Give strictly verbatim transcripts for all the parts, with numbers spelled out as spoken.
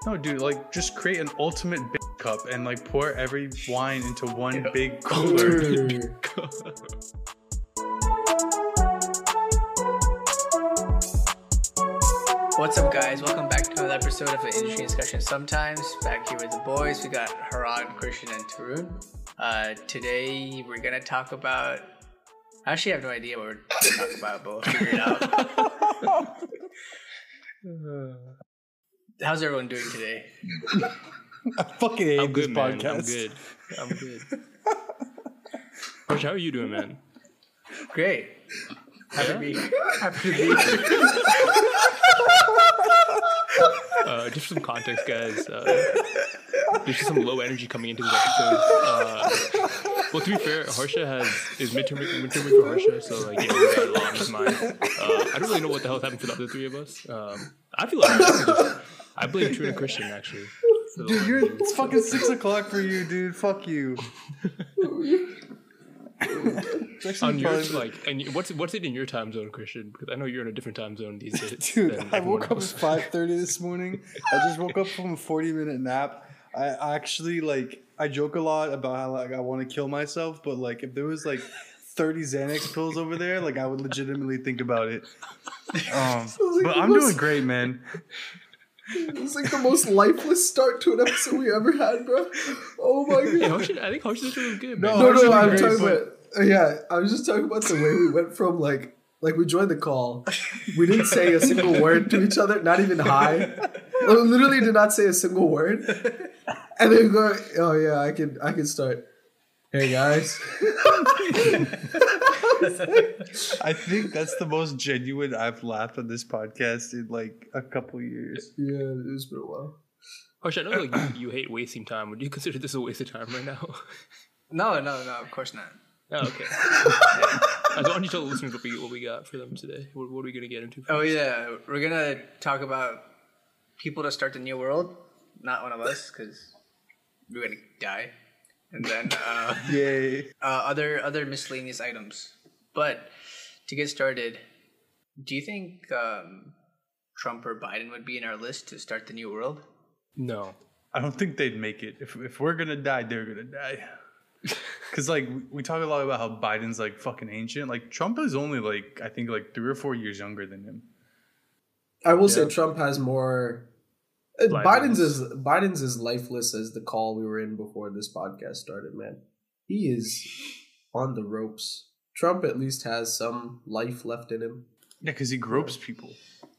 No, dude, like just create an ultimate big cup and like pour every wine into one yeah. big cooler. What's up, guys? Welcome back to another episode of an Industry Discussion Sometimes. Back here with the boys, we got Haran, Christian, and Tarun. Uh, today we're gonna talk about. I actually have no idea what we're gonna talk about, but we'll figure it out. How's everyone doing today? I fucking hate I'm this good, man. podcast. I'm good. I'm good. Harsh, how are you doing, man? Great. Happy to be happy to be here. Uh, just for some context, guys. Uh, there's just some low energy coming into this episode. Uh, well, to be fair, Harsha has is midterm midterm week for Harsha, so like yeah, we got a lot on his mind. Uh, I don't really know what the hell happened to the other three of us. Um, I feel like I, I blame True and Christian actually. So, dude, you're it's fucking six o'clock for you, dude. Fuck you. On yours, like, and what's what's it in your time zone, Christian? Because I know you're in a different time zone these days. Dude, I woke else. up at five thirty this morning. I just woke up from a forty minute nap. I actually like I joke a lot about how like I want to kill myself, but like if there was like thirty Xanax pills over there, like I would legitimately think about it. Um, like but I'm most, doing great, man. It was like the most lifeless start to an episode we ever had, bro. Oh my god! Hey, Harsha, I think Harsha's doing good, man. No, no, no I'm great, talking but... about. Uh, yeah, I was just talking about the way we went from like like we joined the call, we didn't say a single word to each other, not even hi. We literally did not say a single word, and then go, oh yeah, I can I can start. Hey guys. I think that's the most genuine I've laughed on this podcast in like a couple years. Yeah, it's been a while. Harsha, I know like you, you hate wasting time. Would you consider this a waste of time right now? No, no, no, of course not. Oh, okay. Yeah. I don't want you to tell the listeners what we, what we got for them today. What, what are we going to get into? Oh, yeah. We're going to talk about people to start the new world. Not one of us, because we're going to die. And then uh, Yay. Uh, other other miscellaneous items. But to get started, do you think um, Trump or Biden would be in our list to start the new world? No. I don't think they'd make it. If if we're going to die, they're going to die. Because like we talk a lot about how Biden's like fucking ancient. Like Trump is only like I think like three or four years younger than him. I will yeah. say Trump has more. Lifeless. Biden's is Biden's as lifeless as the call we were in before this podcast started. Man, he is on the ropes. Trump at least has some life left in him. Yeah, because he gropes people.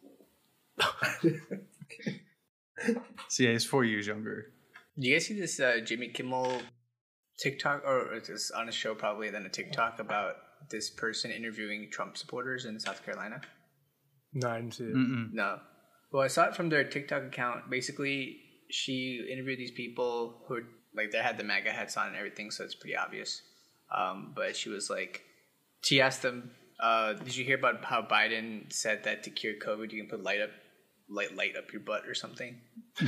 So yeah, he's four years younger. Do you guys see this uh, Jimmy Kimmel TikTok, or it's on a show probably, then a TikTok about this person interviewing Trump supporters in South Carolina? No, I didn't see it. Mm-mm. No. Well, I saw it from their TikTok account. Basically, she interviewed these people who, like, they had the MAGA hats on and everything, so it's pretty obvious. Um, but she was like, she asked them, uh, did you hear about how Biden said that to cure COVID, you can put light up, light, light up your butt or something?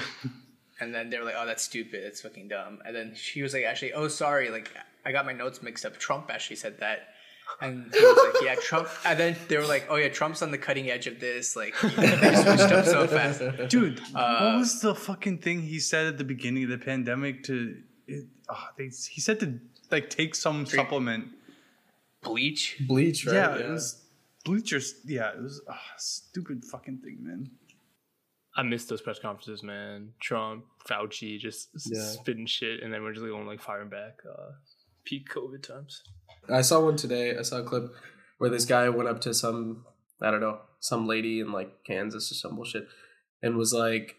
And then they were like, oh, that's stupid. That's fucking dumb. And then she was like, actually, oh, sorry. Like, I got my notes mixed up. Trump actually said that. And he was like, yeah, Trump. And then they were like, oh, yeah, Trump's on the cutting edge of this. Like, they switched up so fast. Dude, uh, what was the fucking thing he said at the beginning of the pandemic to, it, oh, they, he said to, like, take some Pre- supplement. Bleach? Bleach, right? Yeah, yeah. it was bleachers. Yeah, it was a oh, stupid fucking thing, man. I missed those press conferences, man. Trump, Fauci, just yeah. spitting shit, and then we're just going like firing back. Uh, peak COVID times. I saw one today. I saw a clip where this guy went up to some, I don't know, some lady in like Kansas or some bullshit, and was like,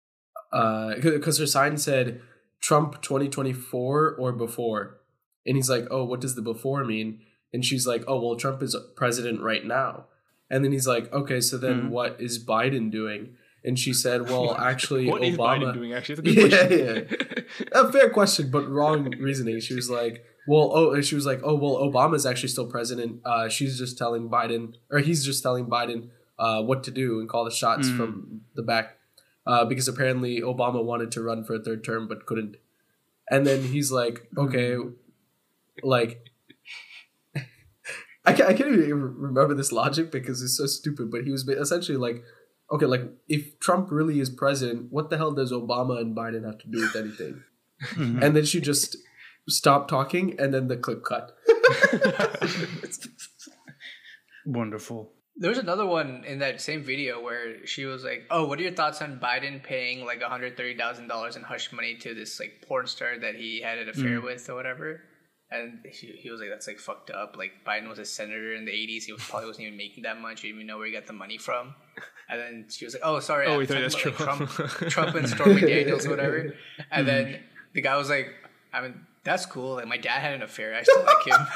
uh, because her sign said Trump twenty twenty-four or before, and he's like, oh, what does the before mean? And she's like, oh, well, Trump is president right now, and then he's like, okay, so then mm-hmm. what is Biden doing? And she said, well, actually, what Obama... What is Biden doing, actually? That's a good yeah, question. yeah. A fair question, but wrong reasoning. She was like, well, oh, she was like, oh, well, Obama's actually still president. Uh, she's just telling Biden, or he's just telling Biden uh, what to do and call the shots mm. from the back. Uh, because apparently Obama wanted to run for a third term, but couldn't. And then he's like, okay, like... I can't, I can't even remember this logic because it's so stupid, but he was essentially like, okay, like if Trump really is president, what the hell does Obama and Biden have to do with anything? Mhm. And then she just stopped talking, and then the clip cut. Wonderful. There was another one in that same video where she was like, "Oh, what are your thoughts on Biden paying like one hundred thirty thousand dollars in hush money to this like porn star that he had an affair Mm. with or whatever?" And he, he was like, "That's like fucked up. Like Biden was a senator in the eighties. He was, probably wasn't even making that much. He didn't even know where he got the money from." And then she was like, "Oh, sorry. Oh, I'm we thought talking that's about, true. like, Trump, Trump and Stormy Daniels or whatever." And then the guy was like, "I mean, that's cool. Like my dad had an affair. I still like him."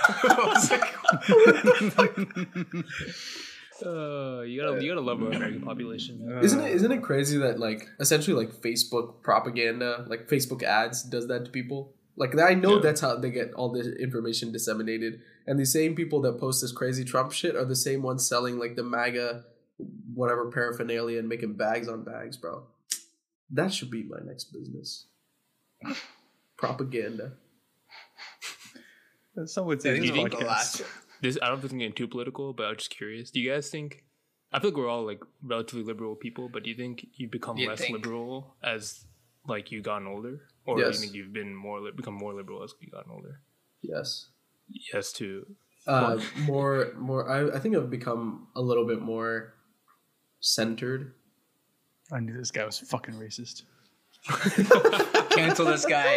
I was like, Uh, you gotta you gotta love our American population. Man. Isn't it isn't it crazy that like essentially like Facebook propaganda, like Facebook ads does that to people? Like I know Yeah. that's how they get all this information disseminated. And the same people that post this crazy Trump shit are the same ones selling like the MAGA whatever paraphernalia and making bags on bags, bro. That should be my next business. Propaganda. That's not what's I in think this it's the podcast. last. This I don't think I'm getting too political, but I'm just curious. Do you guys think? I feel like we're all like relatively liberal people, but do you think you become You'd less think. liberal as like you gotten older, or Yes. do you think you've been more li- become more liberal as you gotten older? Yes. Yes, too. Uh, more, more. I, I think I've become a little bit more centered. I knew this guy was fucking racist. Cancel this guy.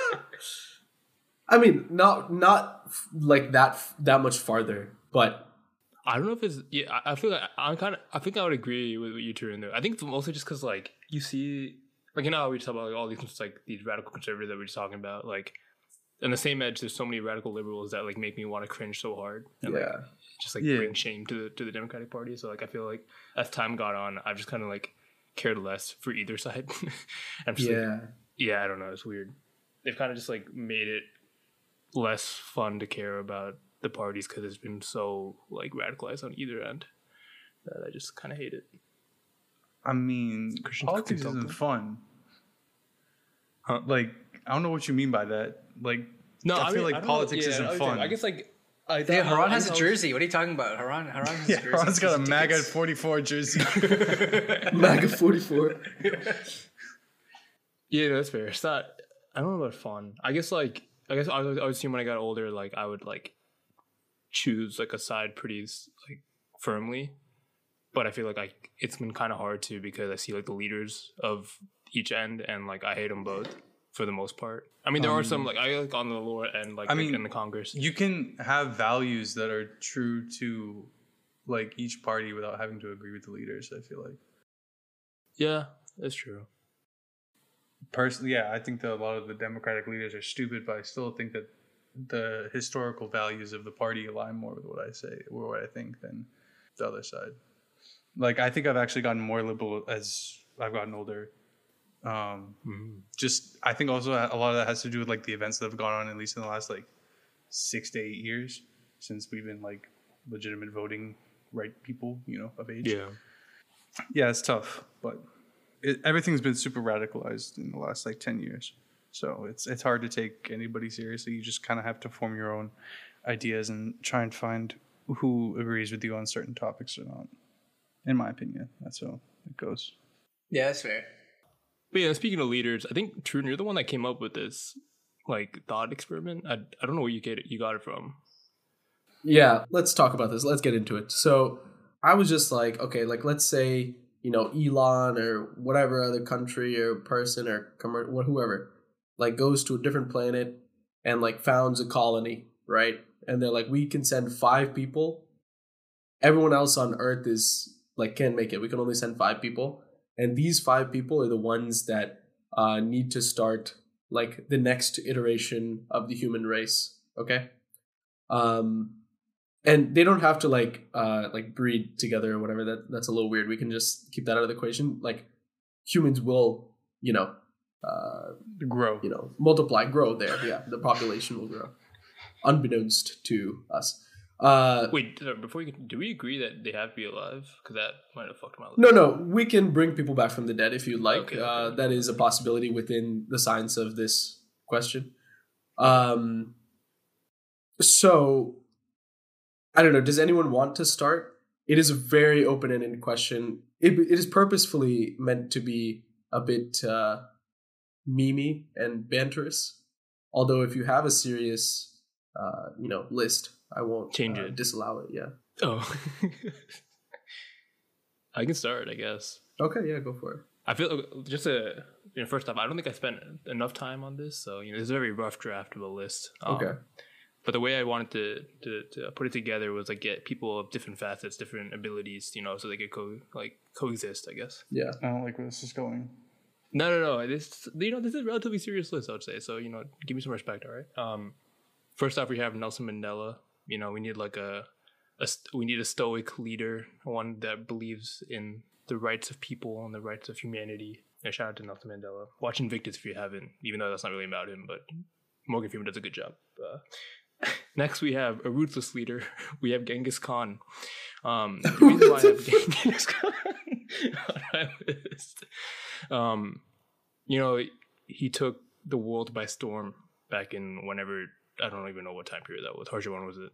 I mean, not not f- like that f- that much farther, but I don't know if it's yeah. I, I feel like I'm kind of. I think I would agree with what you two are in there. I think it's mostly just because like you see, like you know how we talk about like all these like these radical conservatives that we're just talking about, like on the same edge. There's so many radical liberals that like make me want to cringe so hard. And, like, yeah, just like Yeah. bring shame to the to the Democratic Party. So like I feel like as time got on, I've just kind of like cared less for either side. I'm just like, yeah. yeah, I don't know. It's weird. They've kind of just like made it less fun to care about the parties because it's been so like radicalized on either end that I just kind of hate it. I mean, Christian politics consultant. isn't fun. Huh? Like, I don't know what you mean by that. Like, No, I I, feel mean, like I don't politics know, yeah, isn't I was fun. saying- I guess like I Yeah, thought- Haran I has a know- jersey. What are you talking about? Haran, Haran has yeah, a jersey. Ron's got a Season MAGA tickets. forty-four jersey. MAGA forty-four. Yeah, no, that's fair. It's not. I don't know about fun. I guess like I guess I would, I would assume when I got older, like I would like choose like a side pretty like firmly, but I feel like I it's been kind of hard to because I see like the leaders of each end and like I hate them both for the most part. I mean, there are some like I like on the lower end like, I like, mean, in the Congress. You can have values that are true to like each party without having to agree with the leaders. I feel like Yeah, that's true. personally, yeah, I think that a lot of the Democratic leaders are stupid, but I still think that the historical values of the party align more with what I say or what I think than the other side. Like, I think I've actually gotten more liberal as I've gotten older. Um, Mhm. just, I think also a lot of that has to do with like the events that have gone on, at least in the last like six to eight years since we've been like legitimate voting right people, you know, of age. Yeah. Yeah, it's tough, but it, everything's been super radicalized in the last like ten years. So it's it's hard to take anybody seriously. You just kind of have to form your own ideas and try and find who agrees with you on certain topics or not. In my opinion, that's how it goes. Yeah, that's fair. But yeah, speaking of leaders, I think Truden, you're the one that came up with this like thought experiment. I, I don't know where you get it, you got it from. Yeah, let's talk about this. Let's get into it. So I was just like, okay, like let's say, you know, Elon or whatever other country or person or commer- wh- whoever, like goes to a different planet and like founds a colony, right? And they're like, we can send five people. Everyone else on Earth is like, can't make it. We can only send five people. And these five people are the ones that uh, need to start like the next iteration of the human race. Okay. Um, and they don't have to like uh like breed together or whatever. That that's a little weird. We can just keep that out of the equation. Like humans will, you know, uh, Grow. you know, multiply, grow there. Yeah, the population will grow, unbeknownst to us. Uh, Wait, sorry, before you can, do we agree that they have to be alive? Because that might have fucked my life. no, no, we can bring people back from the dead if you'd like. Okay, Uh, okay. that is a possibility within the science of this question. Um, so I don't know. Does anyone want to start? It is a very open-ended question. it it is purposefully meant to be a bit uh, memey and banterous. Although if you have a serious, uh, you know, list, I won't Change uh, it. disallow it. Yeah. Oh, I can start, I guess. Okay. Yeah. Go for it. I feel just a you know first off, I don't think I spent enough time on this, so you know this is a very rough draft of a list. Um, Okay. But the way I wanted to, to to put it together was like get people of different facets, different abilities, you know, so they could co like coexist, I guess. Yeah. I don't like where this is going. No, no, no. This you know this is a relatively serious list, I would say. So you know, give me some respect, all right. Um, first off, we have Nelson Mandela. You know, we need like a, a st- we need a stoic leader, one that believes in the rights of people and the rights of humanity. And shout out to Nelson Mandela. Watch Invictus if you haven't, even though that's not really about him, but Morgan Freeman does a good job. Uh, next, we have a ruthless leader. We have Genghis Khan. Um, the reason why I have Genghis Khan on my list, um, you know, he took the world by storm back in whenever, I don't even know what time period that was. Harsha, when was it?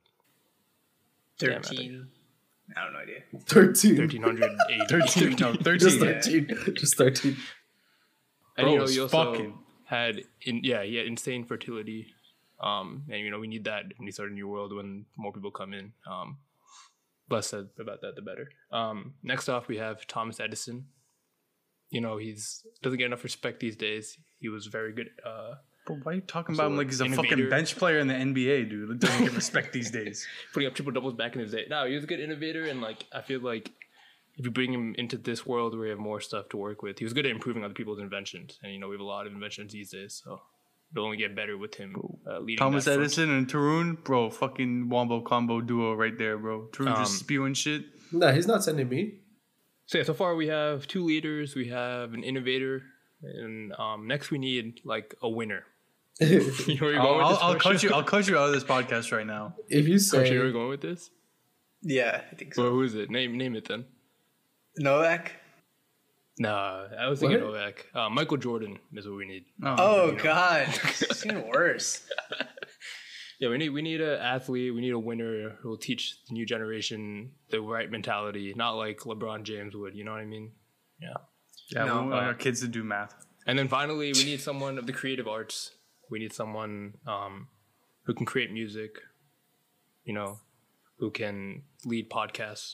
Thirteen. I don't know idea. Thirteen. thirteen eighty. thirteen, no, thirteen. Just Yeah. thirteen. Just thirteen. And Bro you know, was he also fucking- had, in, yeah, he had insane fertility. Um, and you know, we need that when we start a new world when more people come in. Um, less said about that, the better. Um, next off, we have Thomas Edison. You know, he's doesn't get enough respect these days. He was very good. Uh, Bro, why are you talking So, about him like he's a innovator. fucking bench player in the N B A, dude? That doesn't get respect these days. putting up triple doubles back in his day. No, he was a good innovator, and like I feel like if you bring him into this world where we have more stuff to work with, he was good at improving other people's inventions. And you know, we have a lot of inventions these days, so it'll only get better with him uh, leading. Thomas that front. Edison and Tarun, bro, fucking wombo combo duo right there, bro. Tarun Um, just spewing shit. No, he's not sending me. So yeah, so far we have two leaders, we have an innovator, and um, next we need like a winner. You know where you're I'll, going with I'll, this, I'll Harsha? cut you. I'll cut you out of this podcast right now. If you say Harsha, you know where you're going with this? Yeah, I think so. Well, who is it? Name name it then. Novak. Nah, I was thinking What? Novak. Uh, Michael Jordan is what we need. Oh you know. God, it's even worse. Yeah, we need we need an athlete. We need a winner who will teach the new generation the right mentality, not like LeBron James would. You know what I mean? Yeah. yeah, No. we want our kids to do math. And then finally, we need someone of the creative arts. We need someone um, who can create music. You know, who can lead podcasts.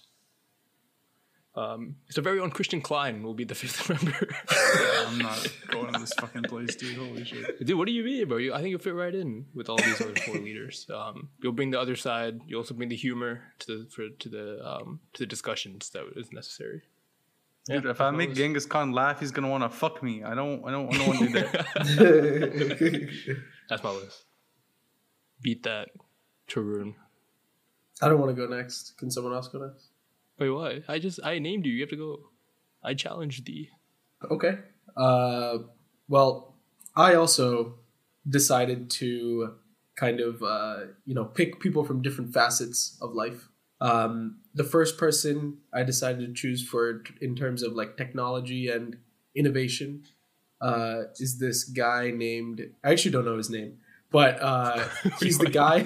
Um, so very own Christian Klein will be the fifth member. I'm not going to this fucking place, dude. Holy shit. Dude, what do you mean, bro? You, I think you'll fit right in with all these other four leaders. Um, you'll bring the other side. You also bring the humor to the for, to the um, to the discussions that is necessary. Dude, Yeah, if I that make was- Genghis Khan laugh, he's gonna want to fuck me. I don't. I don't. I don't want to do that. That's my list. Beat that, Tarun. I don't want to go next. Can someone else go next? Wait, what? I just I named you. You have to go. I challenged thee. Okay. Uh, well, I also decided to kind of uh, you know pick people from different facets of life. Um, the first person I decided to choose for in terms of like technology and innovation uh, is this guy named I actually don't know his name, but uh, he's the guy.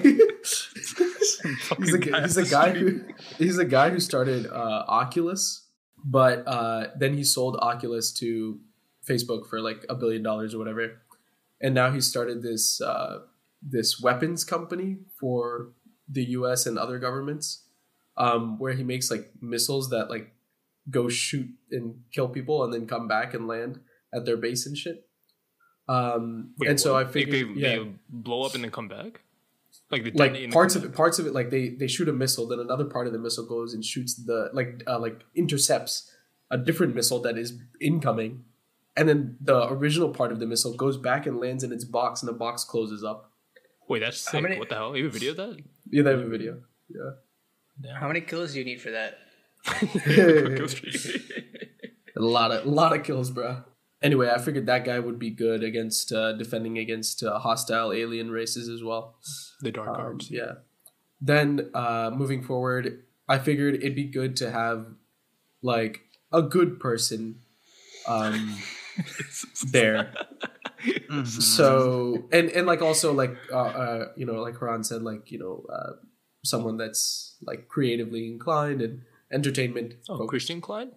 he's, a, he's a guy who he's a guy who started uh, Oculus, but uh, then he sold Oculus to Facebook for like a billion dollars or whatever, and now he started this uh, this weapons company for the U S and other governments, um, where he makes like missiles that like go shoot and kill people and then come back and land at their base and shit. Um, Wait, and so I what? figured, they, they, yeah, they blow up and then come back. Like they like detonate and parts come of it, back? parts of it, like they they shoot a missile, then another part of the missile goes and shoots the like uh, like intercepts a different missile that is incoming, and then the original part of the missile goes back and lands in its box, and the box closes up. Wait, that's How sick. many- What the hell? You have a video of that? Yeah, they have a video. Yeah, How many kills do you need for that? Kill streak. a lot of a lot of kills, bro. Anyway, I figured that guy would be good against uh, defending against uh, hostile alien races as well. The dark Um, arts. yeah. Then uh, moving forward, I figured it'd be good to have like a good person um, there. Mhm. So and and like also like uh, uh, you know like Haran said, like you know uh, someone that's like creatively inclined and entertainment. Oh, focused. Christian Klein?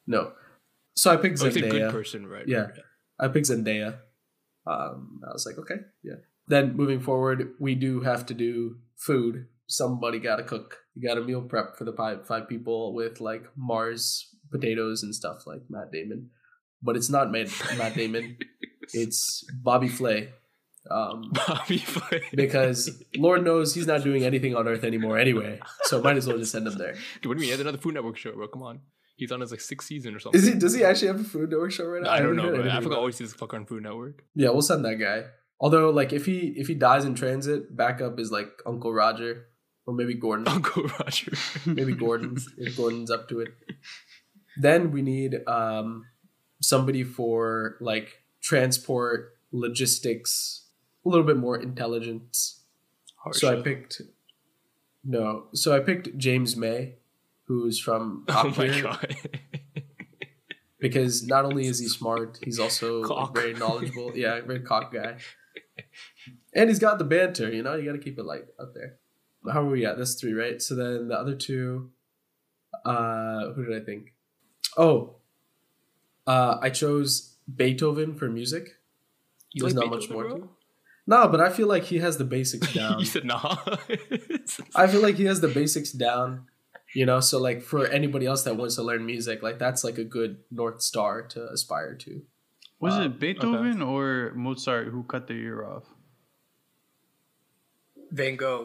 No. So I picked Oh, it's a good Zendaya. person, right? Yeah. right. I picked Zendaya. Um, I was like, okay, yeah. Then moving forward, we do have to do food. Somebody got to cook. You got to meal prep for the five five people with like Mars potatoes and stuff like Matt Damon. But it's not Matt, Matt Damon. It's Bobby Flay. Um, Bobby Flay. because Lord knows he's not doing anything on Earth anymore anyway. So might as well just send him there. Dude, what do you mean? He has another Food Network show, bro. Come on. He's on his like sixth season or something. Is he? Does he actually have a Food Network show right now? I don't haven't know, heard bro. anything Africa about it. always sees fuck on Food Network. Yeah, we'll send that guy. Although, like, if he if he dies in transit, backup is like Uncle Roger or maybe Gordon. Uncle Roger. Maybe Gordon's if Gordon's up to it. Then we need um somebody for like transport, logistics, a little bit more intelligence. So I picked no. So I picked James May, who's from Oh Top my Gear, god. because not only is he smart, he's also like, Cock. very knowledgeable. Yeah, very cock guy. And he's got the banter, you know, you got to keep it light up there. How are we at? That's three, right? So then the other two, uh, who did I think? Oh, uh, I chose Beethoven for music. You There's like not much Beethoven, more bro? to it. No, but I feel like he has the basics down. You said nah. I feel like he has the basics down, you know, so like for anybody else that wants to learn music, like that's like a good North Star to aspire to. Was Um, it Beethoven or Mozart who cut their ear off? Van Gogh.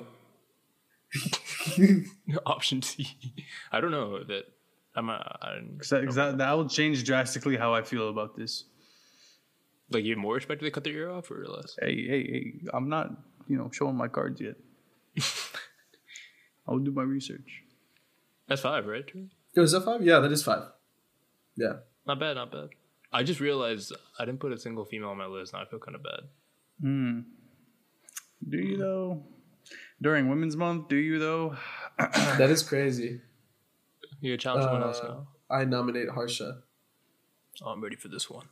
Option C. I don't know that. I'm. A, I don't, Because that, 'cause that, that will change drastically how I feel about this. like you have more respect if they cut their ear off or less. Hey, hey, hey! I'm not, you know, showing my cards yet. I'll do my research. That's five, right? Was that five? Yeah, that is five. Yeah. Not bad, not bad. I just realized I didn't put a single female on my list. Now I feel kind of bad. Hmm. Do you though? During Women's Month, do you though? That is crazy. You gotta challenge someone else Uh, now. I nominate Harsha. Oh, I'm ready for this one.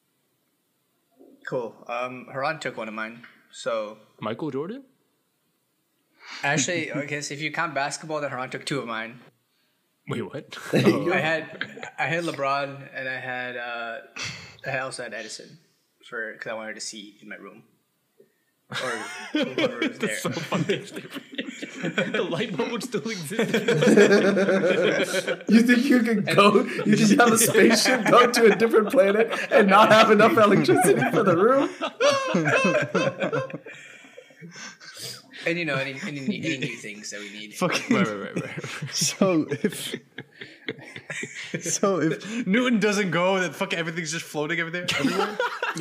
Cool. Um, Haran took one of mine. So Michael Jordan? actually, I guess if you count basketball, then Haran took two of mine. Wait, what? There you Oh, go. I had I had LeBron and I had uh, I also had Edison for because I wanted to see in my room or whoever was there. That's so fucking stupid. The light bulb would still exist. You think you can go? You can have a spaceship go to a different planet and not have enough electricity for the room? And you know any, any any new things that we need. Fucking. right, right, right, right. So if so if Newton doesn't go, then fucking everything's just floating over there everywhere.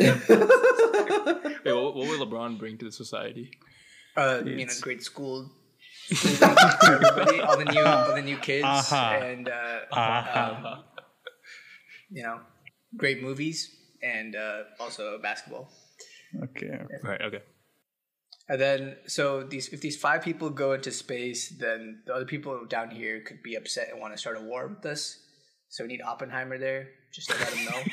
Wait, what, what would LeBron bring to the society? Uh, you know, great school. school for everybody, all the new all the new kids, Uh-huh. and uh, Uh-huh. um, you know, great movies, and uh, also basketball. Okay. Right, okay. And then, so these if these five people go into space, then the other people down here could be upset and want to start a war with us. So we need Oppenheimer there, just to let him know.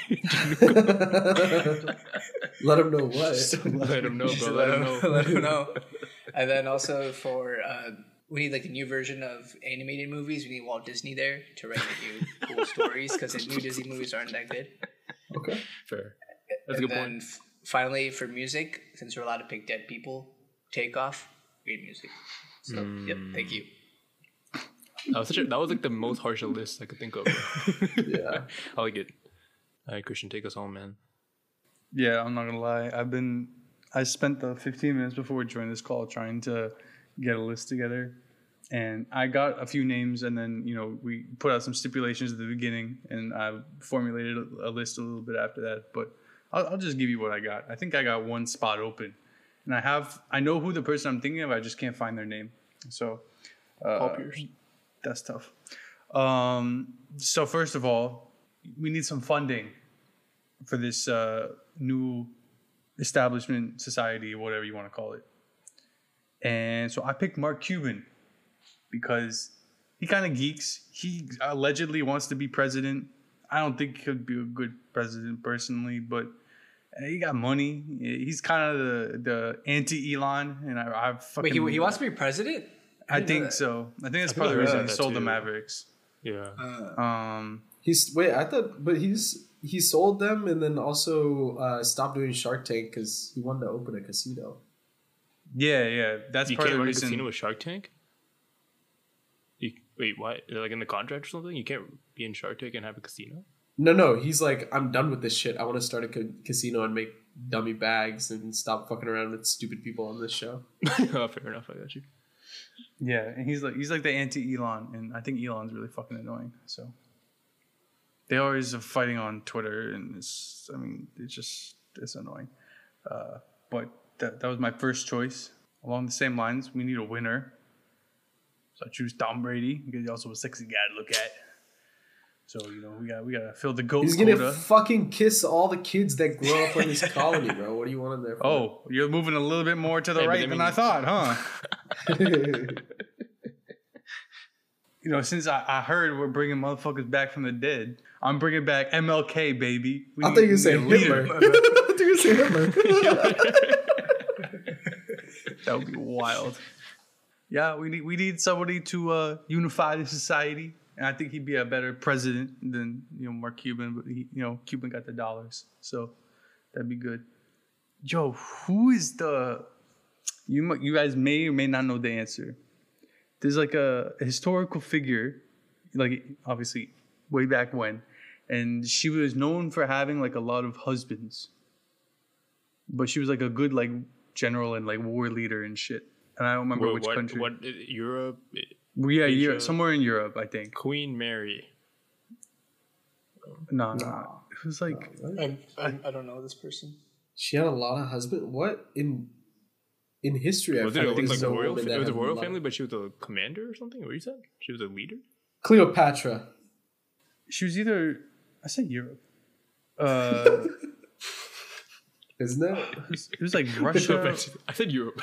Let him know what. Let him know, Just bro. to Let him know. let him know. And then also for uh, we need like the new version of animated movies. We need Walt Disney there to write the new cool stories because the new Disney movies aren't that good. Okay. Fair. That's a And good then point. f- finally for music, since we're allowed to pick dead people, take off. Great music. So yep, thank you. That was such a, that was like the most harsh list I could think of. Yeah. I like it. All right, Christian, take us home, man. Yeah, I'm not gonna lie. I've been. I spent the fifteen minutes before we joined this call trying to get a list together, and I got a few names, and then you know we put out some stipulations at the beginning, and I formulated a, a list a little bit after that. But I'll, I'll just give you what I got. I think I got one spot open, and I have. I know who the person I'm thinking of. I just can't find their name. So, uh, Paul Pierce. that's tough. Um, so first of all, we need some funding for this uh, new establishment, society, whatever you want to call it. And so I picked Mark Cuban because he kind of geeks. He allegedly wants to be president. I don't think he'll be a good president personally, but he got money. He's kind of the, the anti-Elon, and I, I fucking... Wait, he, he wants to be president? I didn't know think that. so. I think that's I part of the think I reason heard he that sold the too. Mavericks. Yeah. Uh, Um, He's wait. I thought, but he's he sold them and then also uh, stopped doing Shark Tank because he wanted to open a casino. Yeah, yeah. That's You part can't of the run a reason. casino with Shark Tank. You, wait, what? Like in the contract or something? You can't be in Shark Tank and have a casino. No, no. He's like, I'm done with this shit. I want to start a ca- casino and make dummy bags and stop fucking around with stupid people on this show. Oh, fair enough. I got you. Yeah, and he's like he's like the anti Elon, and I think Elon's really fucking annoying. So they always are fighting on Twitter, and it's I mean it's just it's annoying. Uh, but that that was my first choice. Along the same lines, we need a winner. So I choose Tom Brady because he's also a sexy guy to look at. So you know we got we gotta fill the goat He's gonna quota. fucking kiss all the kids that grow up in this colony, bro. What do you want him there for? Oh, you're moving a little bit more to the Hey, but right I than mean- I thought, huh? You know, since I, I heard we're bringing motherfuckers back from the dead, I'm bringing back M L K, baby. We I need- thought you were we saying need a Hitler. leader. I thought you were saying Hitler. That would be wild. Yeah, we need we need somebody to uh, unify the society, and I think he'd be a better president than you know Mark Cuban. But he, you know, Cuban got the dollars, so that'd be good. Joe, who is the you? mu- You guys may or may not know the answer. There's like a historical figure, like obviously way back when, and she was known for having like a lot of husbands. But she was like a good like general and like war leader and shit. And I don't remember What, which what, country. what? Europe? Yeah, Asia? Europe, somewhere in Europe, I think. Queen Mary. No, no, it was like I, I, I don't know this person. She had a lot of husbands. What in in history? I Was it find a, there's like no a royal? woman Fa- that it was a had royal lot- family, but she was a commander or something. What you said? She was a leader. Cleopatra. she was either I said Europe. Uh, Isn't it? it was, it was like Russia. I said Europe.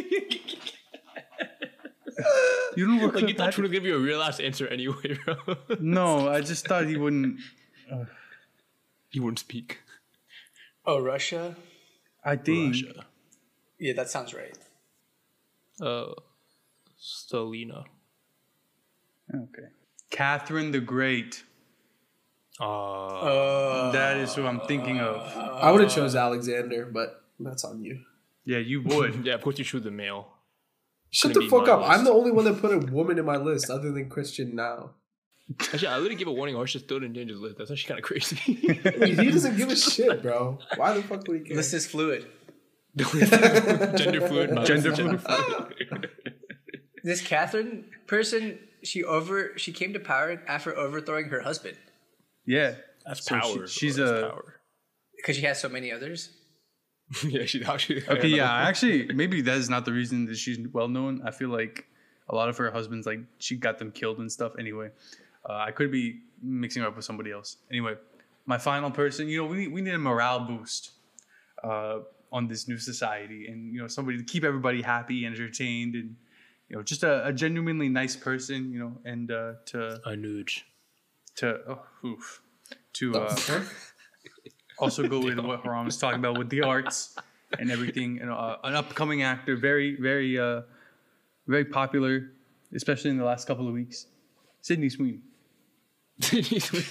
You don't look Like you like thought that. you were gonna give you a real ass answer anyway, bro. No, I just thought he wouldn't. You wouldn't speak. Oh, Russia? I think Russia. Yeah, that sounds right. Uh, Stalina. okay. Catherine the Great. Uh, Uh, That is who I'm thinking of. I would have chose Alexander, but that's on you. Yeah, you would. yeah, of course you choose the male. Shut Couldn't the be fuck my up. I'm list. the only one that put a woman in my list other than Christian now. Actually, I literally give a warning. Harsha still didn't change his list. That's actually kind of crazy. He doesn't give a shit, bro. Why the fuck would he care? List is fluid. Gender fluid. not Gender gender fluid. fluid. This Catherine person, she over she came to power after overthrowing her husband Yeah. That's So power. she- she's bro. That's a- power. because she has so many others. yeah, she's actually Okay, yeah. Actually, maybe that is not the reason that she's well known. I feel like a lot of her husbands, like, she got them killed and stuff. Anyway, uh, I could be mixing her up with somebody else. Anyway, my final person, you know, we need, we need a morale boost uh, on this new society, and you know, somebody to keep everybody happy, entertained, and you know, just a, a genuinely nice person, you know, and uh, to Anuj. to oh, oof, to The uh, fuck? also go with what Haram was talking about with the arts and everything. You know, uh, an upcoming actor, very, very, uh, very popular, especially in the last couple of weeks. Sydney Sweeney. You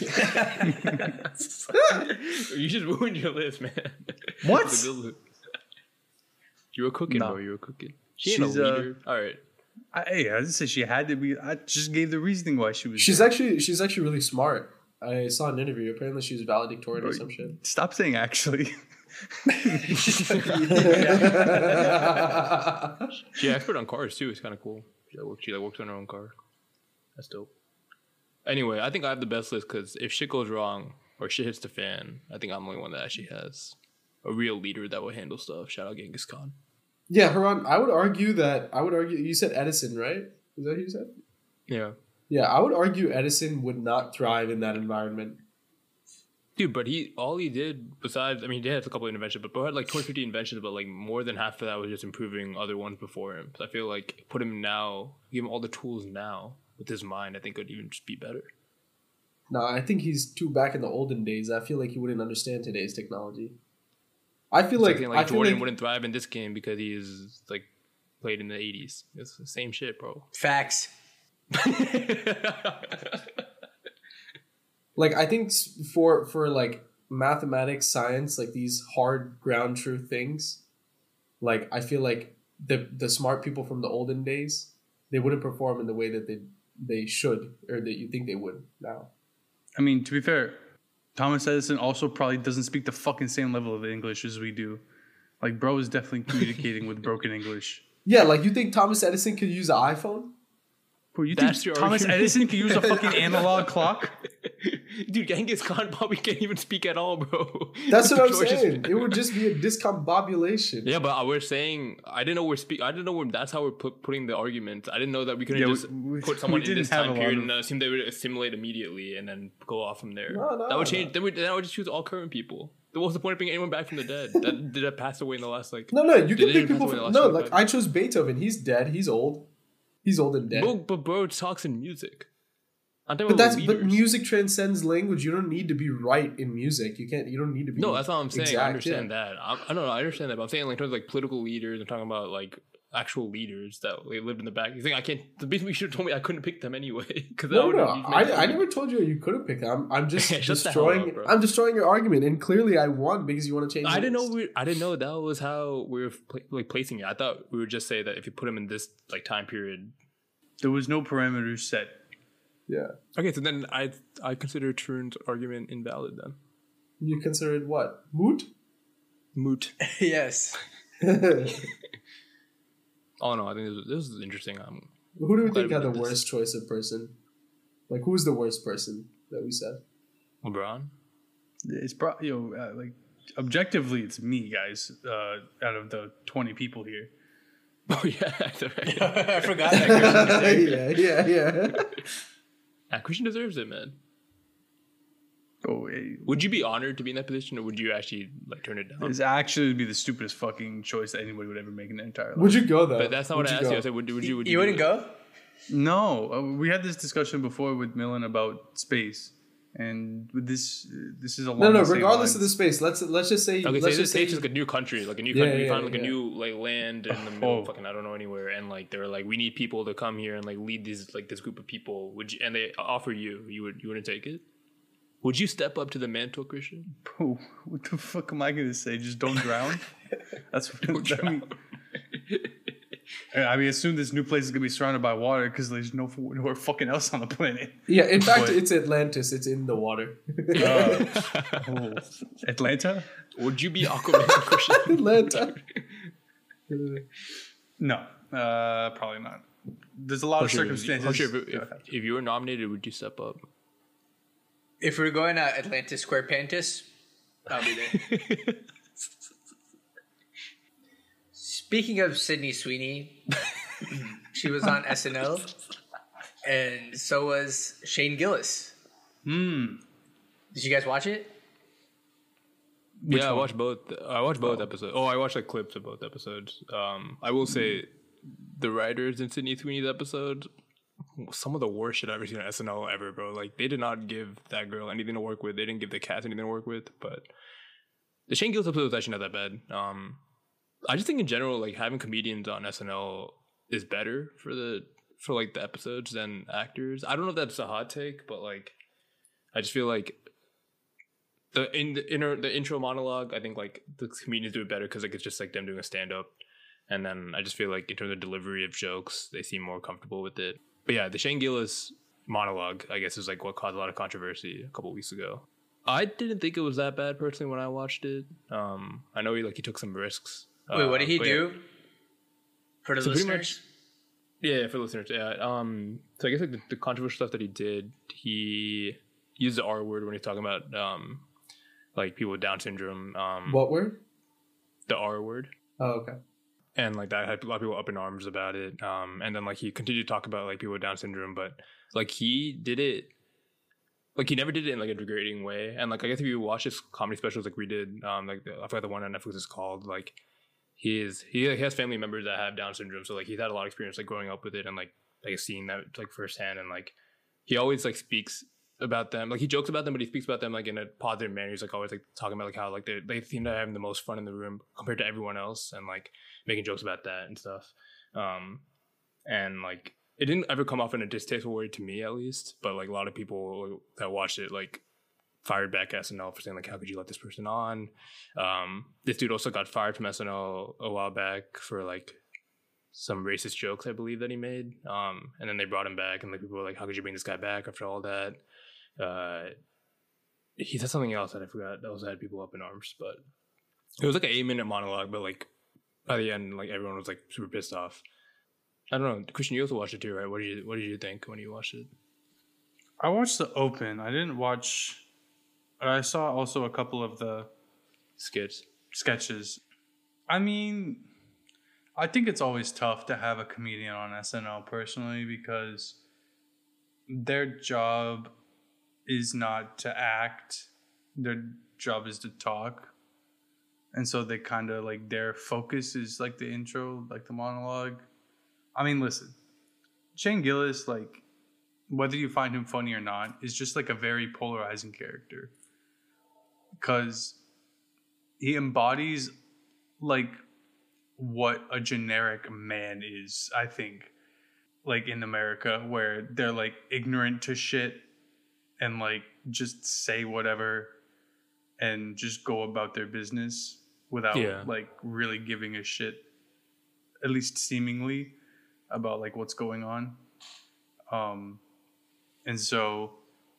just ruined your list, man. What? It's a good list. You were cooking, No. bro. You were cooking. She ain't She's, a uh, leader. All right. I, hey, I didn't say she had to be. I just gave the reasoning why she was. She's there. actually she's actually really smart. I saw an interview. Apparently, she was valedictorian or some shit. Stop saying actually. She's expert on cars too. It's kind of cool. She like, works, she like works on her own car. That's dope. Anyway, I think I have the best list because if shit goes wrong or shit hits the fan, I think I'm the only one that actually has a real leader that will handle stuff. Shout out Genghis Khan. Yeah, Haran, I would argue that I would argue you said Edison, right? Is that who you said? Yeah. Yeah, I would argue Edison would not thrive in that environment. Dude, but he all he did besides, I mean, he had a couple of inventions, but bro had like two hundred fifty inventions, but like more than half of that was just improving other ones before him. So I feel like put him now, give him all the tools now with his mind, I think it would even just be better. No, I think he's too back in the olden days. I feel like he wouldn't understand today's technology. I feel like, Like, I like feel Jordan like wouldn't thrive in this game because he is like played in the eighties. It's the same shit, bro. Facts. like I think s- for for like mathematics, science, like these hard ground truth things, like I feel like the the smart people from the olden days, they wouldn't perform in the way that they they should or that you think they would now. I mean, to be fair, Thomas Edison also probably doesn't speak the fucking same level of English as we do. Like, bro is definitely communicating with broken English. Yeah, like you think Thomas Edison could use an iPhone? Bro, you That's think your Thomas argument? Edison could use a fucking analog clock? Dude, Genghis Khan probably can't even speak at all, bro. That's what I'm George is- saying. It would just be a discombobulation. Yeah, but we're saying I didn't know we're speak. I didn't know we're, that's how we're put, putting the argument. I didn't know that we couldn't Yeah, we- just we- put someone we in didn't this have time a lot period of- and assume they would assimilate immediately and then go off from there. No, no, that would change. no. Then we then I would just choose all current people. What was the point of bringing anyone back from the dead that did that pass away in the last like? No, no, you Did can they pick even people pass away from the no. last Like twenty-five? I chose Beethoven. He's dead. He's old. He's old and dead. Bro, but bro talks in music. I'm talking But about that's but leaders. music transcends language. You don't need to be right in music. You can't. You don't need to be. No, that's what I'm saying. exact, I understand yeah. that. I'm, I don't know. I understand that. But I'm saying like in terms of like political leaders. I'm talking about like actual leaders that like, lived in the back. You think I can't? Basically, you should have told me I couldn't pick them anyway. Because No, no, I, I never told you you couldn't pick that. I'm, I'm just Shut the hell destroying. up, bro. I'm destroying your argument, and clearly I won because you want to change. I the didn't know. list. We, I didn't know that was how we were pla- like placing it. I thought we would just say that if you put them in this like time period. There was no parameters set. Yeah, Okay, so then I I consider Trun's argument invalid then. you considered what moot? Moot. Yes. Who Oh no, I think this, this is interesting. Um, do we Glad think we had the did this. worst choice of person? Like, who's the worst person that we said? LeBron. It's pro- you know, uh, like objectively, it's me, guys. Uh, out of the twenty people here, Oh yeah, that's right. I forgot that Christian was there. yeah, yeah, yeah. Yeah, Christian deserves it, man. oh, it, Would you be honored to be in that position, or would you actually like turn it down? it's actually be the stupidest fucking choice that anybody would ever make in their entire life. Would you go though? But that's not Would what I you asked you. go? I said, would, would you? Would You do wouldn't it? go? No, uh, we had this discussion before with Millen about space, and with this, uh, this is a No, no. Regardless of the space, let's let's just say. Okay, let's say just this say stage is like a new country, like a new Yeah, country. yeah, you find like yeah. a new like land in the middle, Oh. of fucking I don't know anywhere, and like they're like, we need people to come here and like lead these like this group of people. Would you? And they offer you, you would you wouldn't take it? Would you step up to the mantle, Christian? Bro, what the fuck am I gonna say? Just don't drown. That's what Don't I mean. I mean, assume this new place is gonna be surrounded by water because there's no nowhere fucking else on the planet. Yeah, in fact, But- it's Atlantis. It's in the water. Uh, oh, Atlanta? Would you be Aquaman, Christian? Atlanta. No, uh, probably not. There's a lot of Harsher, circumstances. Harsher, if, if, if you were nominated, would you step up? If we're going to Atlantis Square Pantis, I'll be there. Speaking of Sydney Sweeney, she was on S N L, and so was Shane Gillis. Hmm. Did you guys watch it? Which yeah, I one? watched both. I watched both episodes. Oh, I watched like clips of both episodes. Um, I will say, the writers in Sydney Sweeney's episode, some of the worst shit I've ever seen on S N L ever, bro. Like they did not give that girl anything to work with. They didn't give the cast anything to work with. But the Shane Gillis episode was actually not that bad. Um, I just think in general, like having comedians on S N L is better for the for like the episodes than actors. I don't know if that's a hot take, but like I just feel like the in the inner the intro monologue, I think like the comedians do it better because like it's just like them doing a stand up, and then I just feel like in terms of delivery of jokes, they seem more comfortable with it. But yeah, the Shane Gillis monologue, I guess, is like what caused a lot of controversy a couple weeks ago. I didn't think it was that bad personally when I watched it. Um, I know he like he took some risks. Wait, what did he Uh, but yeah. do? For the So pretty listeners? Yeah, for listeners, yeah. Um, so I guess like the, the controversial stuff that he did, he used the R word when he's talking about um, like people with Down syndrome. Um, What word? the R word, Oh, okay. and like that had a lot of people up in arms about it. Um, and then like he continued to talk about like people with Down syndrome, but like he did it, like he never did it in like a degrading way. And like I guess if you watch his comedy specials, like we did, um, like the, I forgot the one on Netflix is called like. He is he has family members that have Down syndrome, so like he's had a lot of experience like growing up with it and like like seeing that like firsthand, and like he always like speaks about them, like he jokes about them, but he speaks about them like in a positive manner. He's like always like talking about like how like they they seem to have the most fun in the room compared to everyone else, and like making jokes about that and stuff. Um, and like it didn't ever come off in a distasteful way to me at least, but like a lot of people that watched it like fired back S N L for saying like, how could you let this person on? Um, this dude also got fired from S N L a while back for like some racist jokes, I believe, that he made. Um, and then they brought him back, and like people were like, how could you bring this guy back after all that? Uh, he said something else that I forgot that also had people up in arms, but it was like an eight minute monologue, but like by the end, like everyone was like super pissed off. I don't know, Christian, you also watched it too, right? What did you What did you think when you watched it? I watched the open. I didn't watch. I saw also a couple of the Skits. sketches. I mean, I think it's always tough to have a comedian on S N L personally because their job is not to act. Their job is to talk. And so they kind of like their focus is like the intro, like the monologue. I mean, listen, Shane Gillis, like, whether you find him funny or not, is just like a very polarizing character. Because he embodies like what a generic man is, I think. Like in America, where they're like ignorant to shit and like just say whatever and just go about their business without Yeah. like really giving a shit, at least seemingly, about like what's going on. Um, and so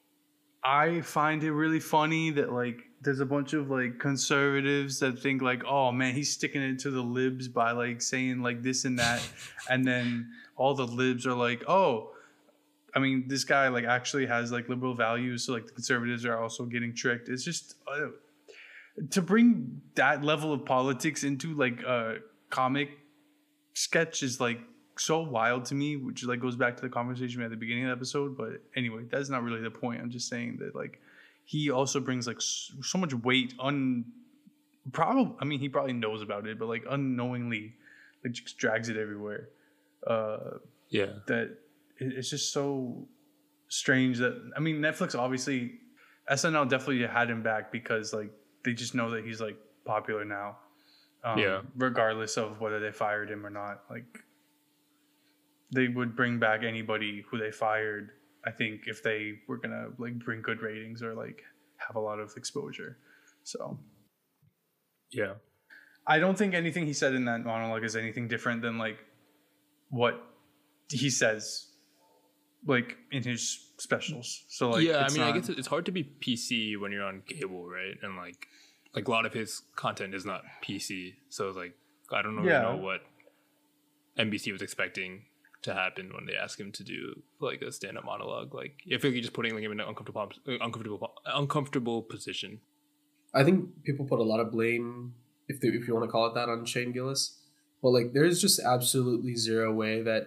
I find it really funny that like there's a bunch of like conservatives that think like, oh man, he's sticking it to the libs by like saying like this and that. And then all the libs are like, oh, I mean, this guy like actually has like liberal values. So like the conservatives are also getting tricked. It's just uh, to bring that level of politics into like a comic sketch is like so wild to me, which like goes back to the conversation we had at the beginning of the episode. But anyway, that's not really the point. I'm just saying that like he also brings like so much weight un probably I mean he probably knows about it, but like unknowingly like just drags it everywhere. Uh Yeah. that it- it's just so strange that I mean Netflix obviously S N L definitely had him back because like they just know that he's like popular now. Um, Yeah. regardless of whether they fired him or not. Like they would bring back anybody who they fired, I think, if they were gonna like bring good ratings or like have a lot of exposure. So Yeah. I don't think anything he said in that monologue is anything different than like what he says like in his specials. So like yeah, I it's mean, I not- guess it's hard to be P C when you're on cable, right? And like, like a lot of his content is not P C, so it's like I don't really Yeah. know what N B C was expecting to happen when they asked him to do like a stand-up monologue. Like, I feel like you're just putting like, him in an uncomfortable, uncomfortable, uncomfortable position. I think people put a lot of blame, if they, if you want to call it that, on Shane Gillis. But like, there's just absolutely zero way that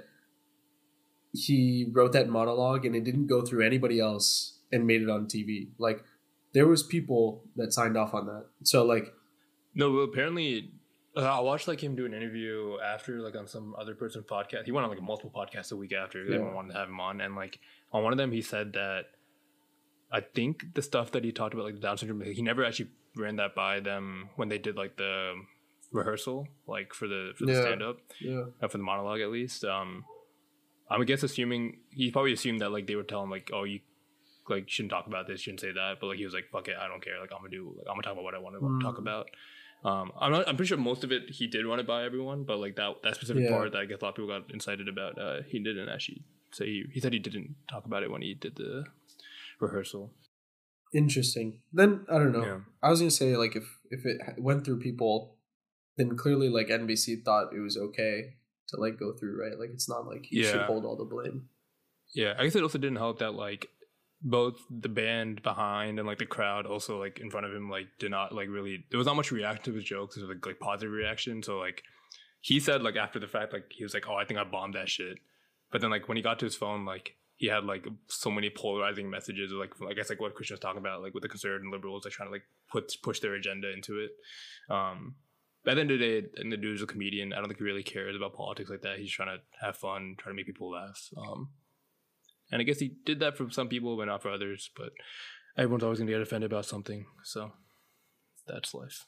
he wrote that monologue and it didn't go through anybody else and made it on T V. Like, there was people that signed off on that. So like, No, but apparently, uh, I watched like him do an interview after like on some other person's podcast. He went on like multiple podcasts a week after. Yeah. Everyone wanted to have him on, and like on one of them, he said that I think the stuff that he talked about, like the Down syndrome, he never actually ran that by them when they did like the rehearsal, like for the for the Yeah. stand up, yeah, uh, for the monologue at least. Um, I'm I guess assuming he probably assumed that like they would tell him like, oh, you like shouldn't talk about this, shouldn't say that, but like he was like, fuck it, I don't care. Like I'm gonna do, like I'm gonna talk about what I want to Mm. talk about. Um, I'm not. I'm pretty sure most of it he did run it by everyone, but like that that specific Yeah. part that I guess a lot of people got incited about, uh, he didn't actually say. He, he said he didn't talk about it when he did the rehearsal. interesting. Then I don't know. Yeah. I was gonna say like if if it went through people, then clearly like N B C thought it was okay to like go through, right? Like it's not like he should Yeah. hold all the blame. Yeah, I guess it also didn't help that like both the band behind and like the crowd also like in front of him like did not like really, there was not much reaction to his jokes. There was like, like positive reaction. So like he said like after the fact, like he was like, oh, I think I bombed that shit. But then like when he got to his phone, like he had like so many polarizing messages, like I guess like what Christian was talking about, like with the conservative and liberals, like trying to like put push their agenda into it. Um, but at the end of the day, and the dude's a comedian. I don't think he really cares about politics like that. He's trying to have fun, trying to make people laugh. Um, and I guess he did that for some people, but not for others. But everyone's always gonna get offended about something, so that's life.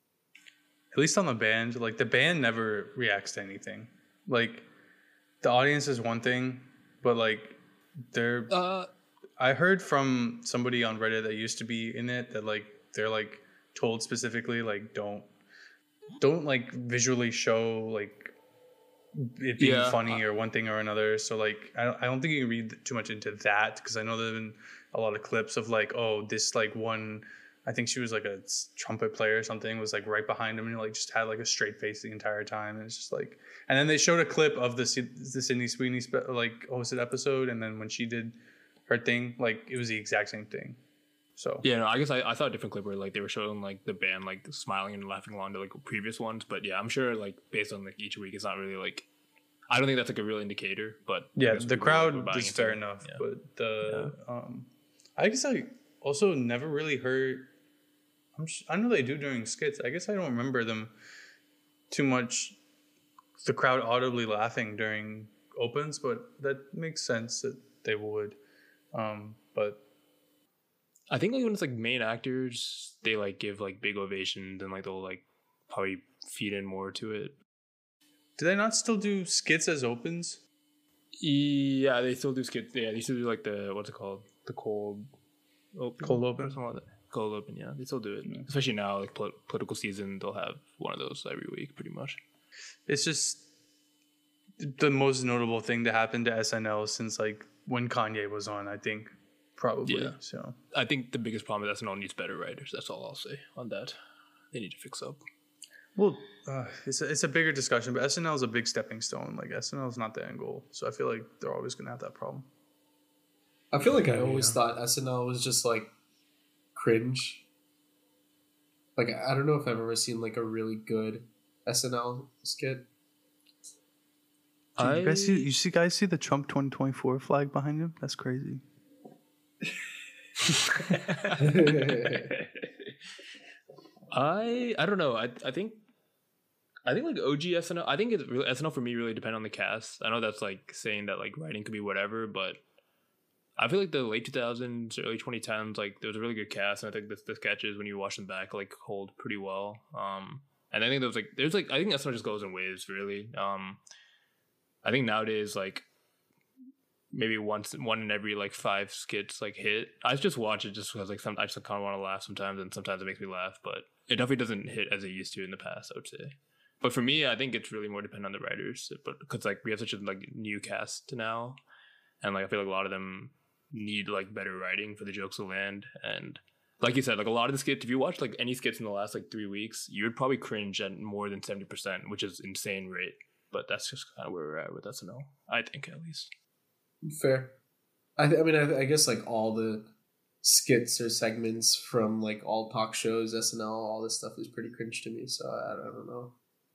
at least on the band, like the band never reacts to anything. Like the audience is one thing, but like they're Uh, I heard from somebody on Reddit that used to be in it that like they're like told specifically like don't don't like visually show like it being Yeah. funny or one thing or another. So like I don't, I don't think you can read too much into that because I know there've been a lot of clips of like, oh, this like one, I think she was like a trumpet player or something, was like right behind him and he like just had like a straight face the entire time. And it's just like, and then they showed a clip of the the Sydney Sweeney spe- like hosted episode, and then when she did her thing, like it was the exact same thing. So Yeah, no, I guess I, I saw a different clip where like they were showing like the band like smiling and laughing along to like previous ones, but yeah, I'm sure like based on like each week, it's not really like I don't think that's like a real indicator. But I yeah, guess the people crowd were buying is into fair it. enough, Yeah. but the um, I guess I also never really heard. I'm sh- I know they do during skits. I guess I don't remember them too much. The crowd audibly laughing during opens, but that makes sense that they would. Um, but I think like when it's like main actors, they like give like big ovations and like they'll like probably feed in more to it. do they not still do skits as opens? Yeah, they still do skits. Yeah, they still do like the what's it called, the cold open, Cold open? or something like that. Cold open, yeah, they still do it. Especially now, like pol- political season, they'll have one of those every week, pretty much. It's just the most notable thing to happen to S N L since like when Kanye was on. I think probably. Yeah. So I think the biggest problem is S N L needs better writers. That's all I'll say on that. They need to fix up. well, uh, it's a, it's a bigger discussion, but S N L is a big stepping stone. Like S N L is not the end goal, so I feel like they're always gonna have that problem. I feel like I always Yeah. thought S N L was just like cringe. Like I don't know if I've ever seen like a really good S N L skit. Dude, I you guys see you see guys see the Trump twenty twenty-four flag behind him? That's crazy. I I don't know. I I think I think like O G S N L. I think it's really, S N L for me really depend on the cast. I know that's like saying that like writing could be whatever, but I feel like the late two thousands, early twenty tens, like there was a really good cast, and I think the, the sketches when you watch them back like hold pretty well. Um, and I think there was like there's like I think S N L just goes in waves really. Um, I think nowadays like maybe once one in every like five skits like hit. I just watch it just because like some I just kind of want to laugh sometimes, and sometimes it makes me laugh, but it definitely doesn't hit as it used to in the past, I would say. But for me, I think it's really more dependent on the writers, but because like we have such a like new cast now, and like I feel like a lot of them need like better writing for the jokes to land. And like you said, like a lot of the skits, if you watch like any skits in the last like three weeks, you would probably cringe at more than seventy percent, which is insane rate. But that's just kind of where we're at with S N L, I think, at least. Fair. I, th- I mean, I, I guess like all the skits or segments from like all talk shows, S N L, all this stuff is pretty cringe to me. So I, I don't know.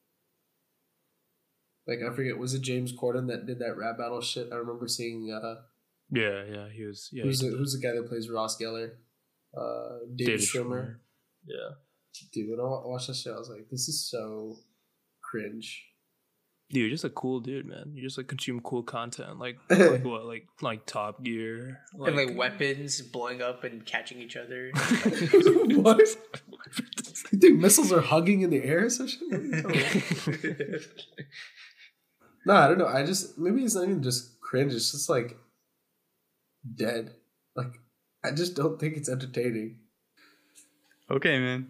Like I forget, was it James Corden that did that rap battle shit? I remember seeing uh, Yeah, yeah, he was. Yeah, who's he the, did who's the guy that plays Ross Geller? Uh, that. David, Schwimmer. Yeah. Dude, when I wa- watched that shit, I was like, this is so cringe. Dude, you're just a cool dude, man. You just like consume cool content, like like what, like like Top Gear, and like weapons blowing up and catching each other. What? You think missiles are hugging in the air or some shit? What are you talking about? No, I don't know. I just maybe it's not even just cringe. It's just like dead. Like I just don't think it's entertaining. Okay, man.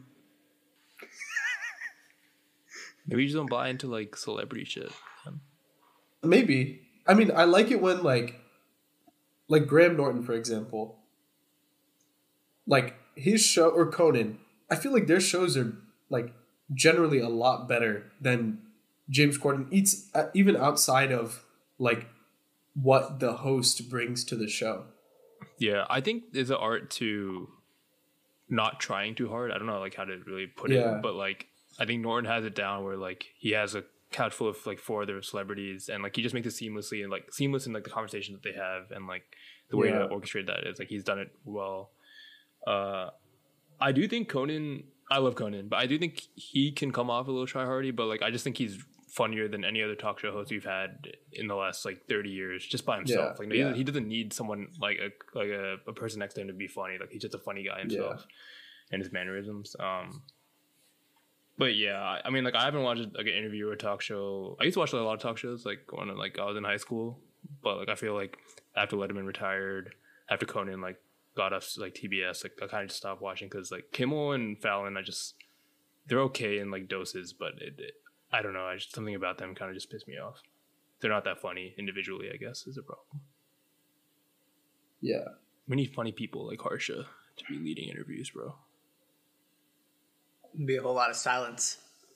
Maybe you just don't buy into like celebrity shit. man. Maybe. I mean, I like it when like, like Graham Norton, for example. Like his show or Conan, I feel like their shows are like generally a lot better than James Corden. Eats uh, even outside of like what the host brings to the show. Yeah, I think there's an art to not trying too hard. I don't know like how to really put Yeah. it, but like I think Norton has it down where like he has a couch full of like four other celebrities, and like he just makes it seamlessly and like seamless in like the conversation that they have, and like the way Yeah. to orchestrate that is like he's done it well. Uh, I do think Conan. I love Conan, but I do think he can come off a little tryhardy. But like I just think he's funnier than any other talk show host we've had in the last like thirty years, just by himself. Yeah, like he, yeah. doesn't, he doesn't need someone like a like a, a person next to him to be funny. Like he's just a funny guy himself and his mannerisms. Um, but yeah, I, I mean, like I haven't watched like an interview or a talk show. I used to watch like, a lot of talk shows like when like I was in high school, but like I feel like after Letterman retired, after Conan like got off like T B S, like I kind of just stopped watching because like Kimmel and Fallon, I just they're okay in like doses, but it, it I don't know, I just something about them kind of just pissed me off. They're not that funny individually, I guess, is a problem. Yeah. We need funny people like Harsha to be leading interviews, bro. Be a whole lot of silence.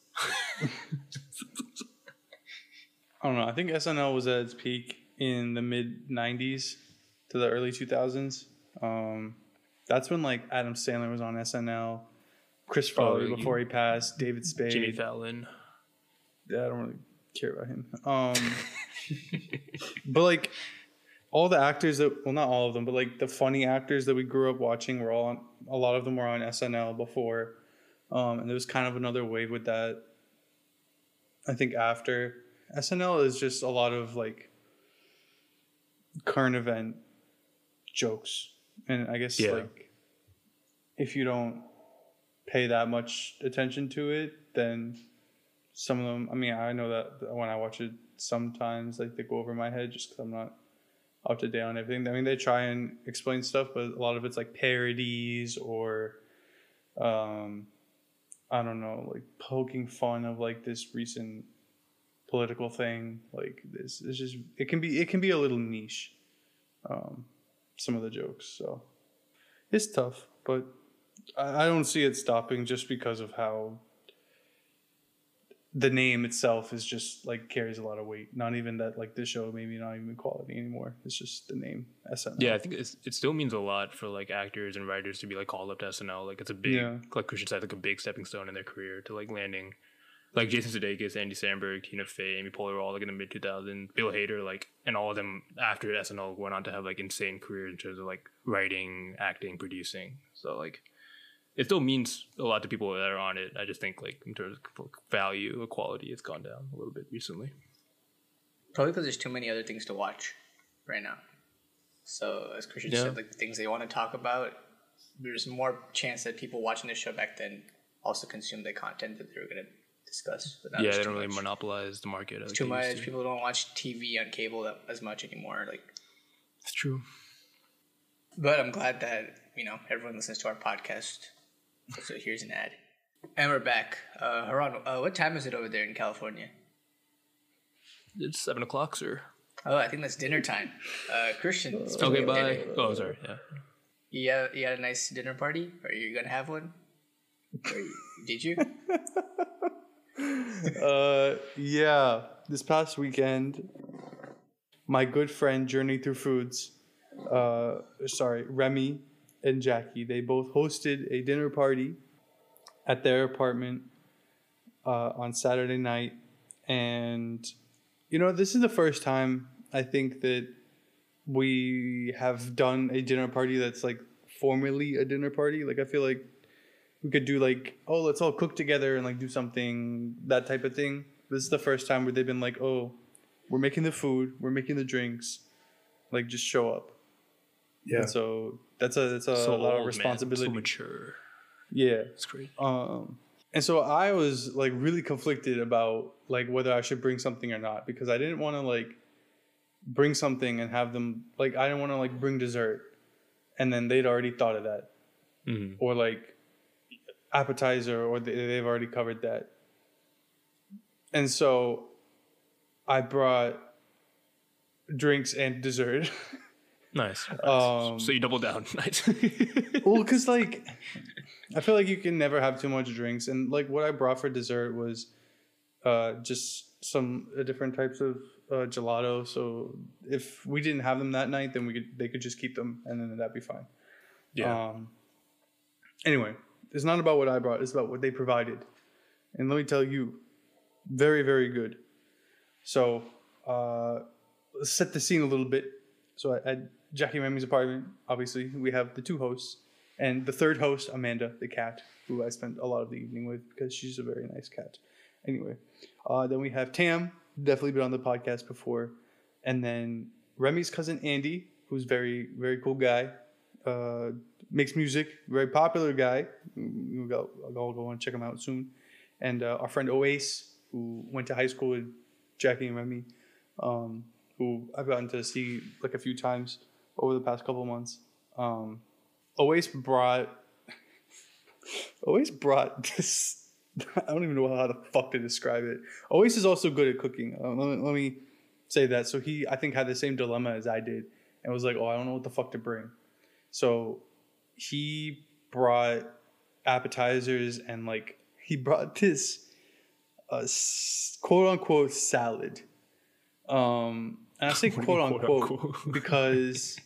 I don't know. I think S N L was at its peak in the mid nineties to the early two thousands. Um, that's when like Adam Sandler was on S N L, Chris Farley Oh, before you- he passed, David Spade. Jimmy Fallon. Yeah, I don't really care about him. Um, but like all the actors that, well, not all of them, but like the funny actors that we grew up watching were all on, a lot of them were on S N L before. Um, and there was kind of another wave with that. I think after S N L is just a lot of like current event jokes. And I guess Yeah. like if you don't pay that much attention to it, then some of them, I mean, I know that when I watch it sometimes like they go over my head just because I'm not up to date on everything. I mean, they try and explain stuff, but a lot of it's like parodies or um I don't know, like poking fun of like this recent political thing. Like this is just it can be it can be a little niche. Um, some of the jokes, so it's tough, but I, I don't see it stopping just because of how the name itself is just like carries a lot of weight. Not even that like this show maybe not even quality anymore. It's just the name S N L. Yeah, I think it's, it still means a lot for like actors and writers to be like called up to S N L. Like it's a big, Yeah. like Christian said, like a big stepping stone in their career to like landing. Like Jason Sudeikis, Andy Samberg, Tina Fey, Amy Poehler were all like in the mid two thousands. Bill Hader, like, and all of them after S N L went on to have like insane careers in terms of like writing, acting, producing. So like, it still means a lot to people that are on it. I just think like in terms of value or quality, it's gone down a little bit recently. Probably because there's too many other things to watch right now. So as Christian Yeah. said, like the things they want to talk about, there's more chance that people watching this show back then also consume the content that they were going to discuss. But now Yeah, there's they too don't really much. monopolize the market. It's like too they used much. to. People don't watch T V on cable that, as much anymore. Like, It's true. but I'm glad that you know everyone listens to our podcast. So here's an ad, and we're back. Uh, Haran, uh, what time is it over there in California? It's seven o'clock, sir. Oh, I think that's dinner time. Uh, Christian. speaking Okay, of bye. dinner, Oh, sorry. Yeah. You had, you had a nice dinner party? Are you gonna have one? Or you- did you? Uh, yeah. This past weekend, my good friend Journey Through Foods, uh, sorry, Remy and Jackie, they both hosted a dinner party at their apartment uh, on Saturday night. And, you know, this is the first time I think that we have done a dinner party that's like formally a dinner party. Like, I feel like we could do like, oh, let's all cook together and like do something, that type of thing. This is the first time where they've been like, oh, we're making the food, we're making the drinks, like just show up. Yeah. And so that's a that's a So lot old, of responsibility. Man. So mature. Yeah. It's great. Um, and so I was like really conflicted about like whether I should bring something or not, because I didn't want to like bring something and have them like I didn't want to like bring dessert and then they'd already thought of that, Mm-hmm. or like appetizer, or they, they've already covered that. And so I brought drinks and dessert. Nice. nice. Um, so you double down. Nice. Well, because like I feel like you can never have too much drinks, and like what I brought for dessert was uh, just some uh, different types of uh, gelato. So if we didn't have them that night, then we could they could just keep them, and then that'd be fine. Yeah. Um, anyway, it's not about what I brought; it's about what they provided. And let me tell you, very very good. So uh, let's set the scene a little bit. So at, at Jackie and Remy's apartment, obviously we have the two hosts, and the third host, Amanda, the cat, who I spent a lot of the evening with because she's a very nice cat. Anyway, uh, then we have Tam, definitely been on the podcast before, and then Remy's cousin Andy, who's very very cool guy, uh, makes music, very popular guy. We'll go, I'll go and check him out soon. And uh, our friend Oace, who went to high school with Jackie and Remy, um, who I've gotten to see like a few times over the past couple of months. Um, always brought, always brought this. I don't even know how the fuck to describe it. Always is also good at cooking. Uh, let, me, let me say that. So he, I think, had the same dilemma as I did, and was like, "Oh, I don't know what the fuck to bring." So he brought appetizers and like he brought this uh, quote unquote salad. Um, and I say quote unquote because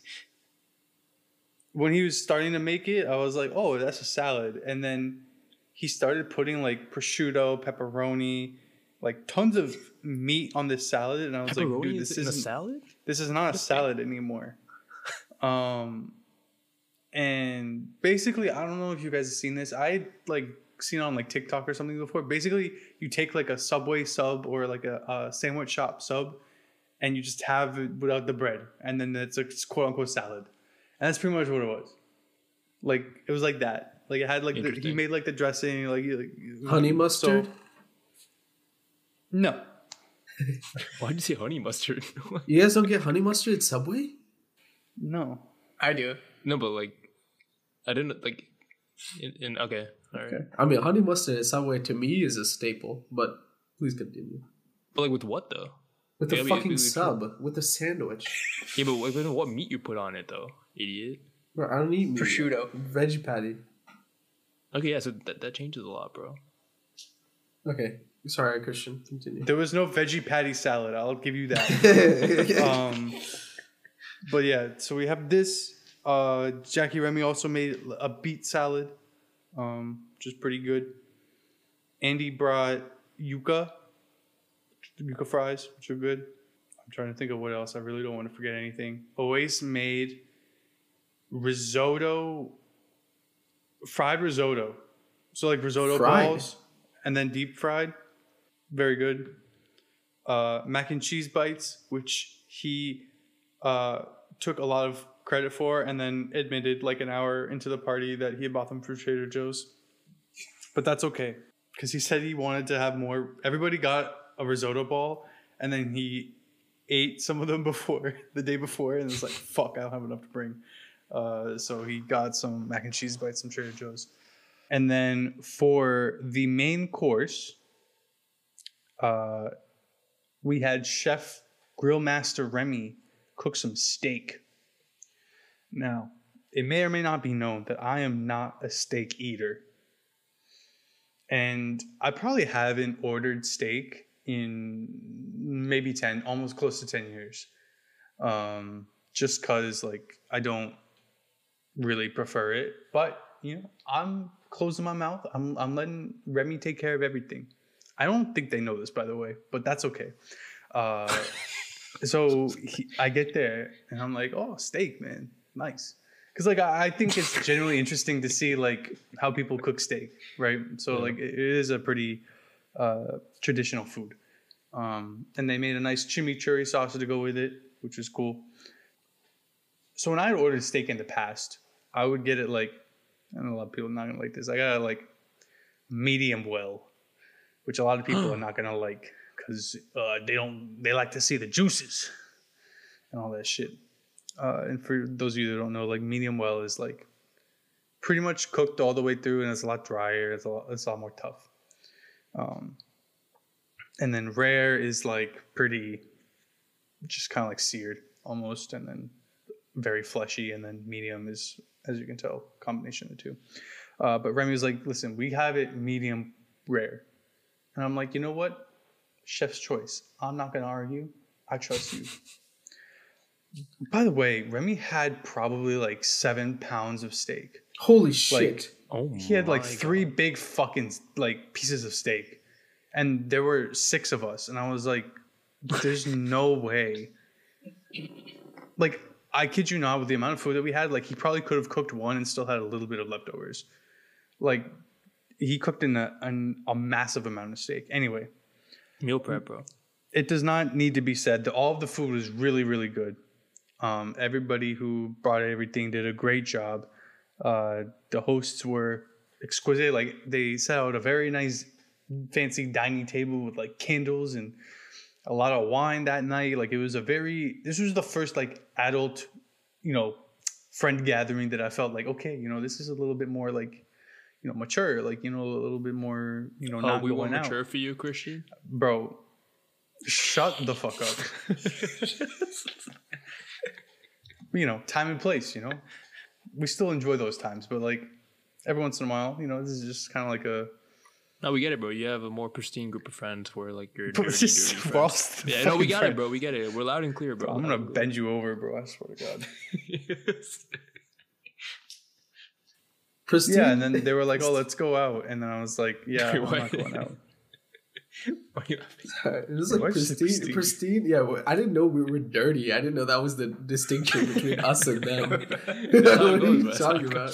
when he was starting to make it, I was like, "Oh, that's a salad," and then he started putting like prosciutto, pepperoni, like tons of meat on this salad, and I was Pepperoni like, "Dude, this is, is a isn't salad? this is not a salad anymore." Um, and basically, I don't know if you guys have seen this. I had, like seen it on like TikTok or something before. Basically, you take like a Subway sub or like a, a sandwich shop sub, and you just have it without the bread, and then it's a quote unquote salad, and that's pretty much what it was. Like it was like that. Like it had like the, he made like the dressing like, like honey mustard. So, no. Why did you say honey mustard? You guys don't get honey mustard at Subway? No. I do. No, but like, I didn't like. In, in okay, all right. Okay. I mean, honey mustard at Subway to me is a staple, but please continue. But like with what though? With the Yeah, we- fucking we- we- sub, with the sandwich. Yeah, but what, what meat you put on it though, idiot? Bro, I don't eat meat. Prosciutto. Veggie patty. Okay, yeah, so that that changes a lot, bro. Okay. Sorry, Christian. Continue. There was no veggie patty salad. I'll give you that. um, but yeah, so we have this. Uh, Jackie Remy also made a beet salad, um, which is pretty good. Andy brought yuca, yuca fries, which are good. I'm trying to think of what else. I really don't want to forget anything. Oase made risotto, fried risotto. So like risotto Fried? balls and then deep fried. Very good. Uh, mac and cheese bites, which he uh, took a lot of credit for and then admitted like an hour into the party that he had bought them from Trader Joe's. But that's okay because he said he wanted to have more. Everybody got a risotto ball and then he ate some of them before the day before and was like, fuck, I don't have enough to bring. Uh, so he got some mac and cheese bites from Trader Joe's. And then for the main course, uh, we had Chef Grill Master Remy cook some steak. Now, it may or may not be known that I am not a steak eater. And I probably haven't ordered steak in maybe ten, almost close to ten years. Um, just because, like, I don't really prefer it. But, you know, I'm closing my mouth. I'm, I'm letting Remy take care of everything. I don't think they know this, by the way, but that's okay. Uh, so he, I get there and I'm like, oh, steak, man. Nice. Because, like, I, I think it's generally interesting to see, like, how people cook steak, right? So, yeah. like, it, it is a pretty uh, traditional food. Um, and they made a nice chimichurri sauce to go with it, which was cool. So when I had ordered steak in the past, I would get it, like, I know a lot of people are not going to like this. I got it, like, medium well, which a lot of people are not going to like because uh, they don't, they like to see the juices and all that shit. Uh, and for those of you that don't know, like medium well is like pretty much cooked all the way through, and it's a lot drier. It's a lot, it's a lot more tough. Um, and then rare is like pretty, just kind of like seared almost, and then very fleshy. And then medium is, as you can tell, combination of the two. Uh, but Remy was like, "Listen, we have it medium rare," and I'm like, "You know what? Chef's choice. I'm not gonna argue. I trust you." By the way, Remy had probably like seven pounds of steak. Holy shit. Like, oh he had like my three God. big fucking like pieces of steak. And there were six of us. And I was like, there's no way. Like, I kid you not, with the amount of food that we had, like he probably could have cooked one and still had a little bit of leftovers. Like, he cooked in a, an, a massive amount of steak. Anyway. Meal prep, bro. It does not need to be said that all of the food was really, really good. Um, everybody who brought everything did a great job. Uh, the hosts were exquisite. Like, they set out a very nice, fancy dining table with like candles and a lot of wine that night. Like, it was a very, this was the first like adult, you know, friend gathering that I felt like, okay, you know, this is a little bit more like, you know, mature, like, you know, a little bit more, you know, Oh, not we were going out. mature for you, Christian. Bro, shut the fuck up. You know, time and place, you know. We still enjoy those times, but like every once in a while, you know, this is just kind of like a. No, we get it, bro. You have a more pristine group of friends where like you're Bro, dirty, it's just dirty we're all friends. still Yeah, no, we fucking got friends. it, bro. We get it. We're loud and clear, bro. I'm gonna bend you over, bro. I swear to God. Pristine. Yeah, and then they were like, "Oh, let's go out," and then I was like, "Yeah, I'm Wait, not going out." Why are you laughing? Sorry, it was like Why is it pristine, pristine? pristine. Yeah, well, I didn't know we were dirty. I didn't know that was the distinction between us and them. What are you talking about?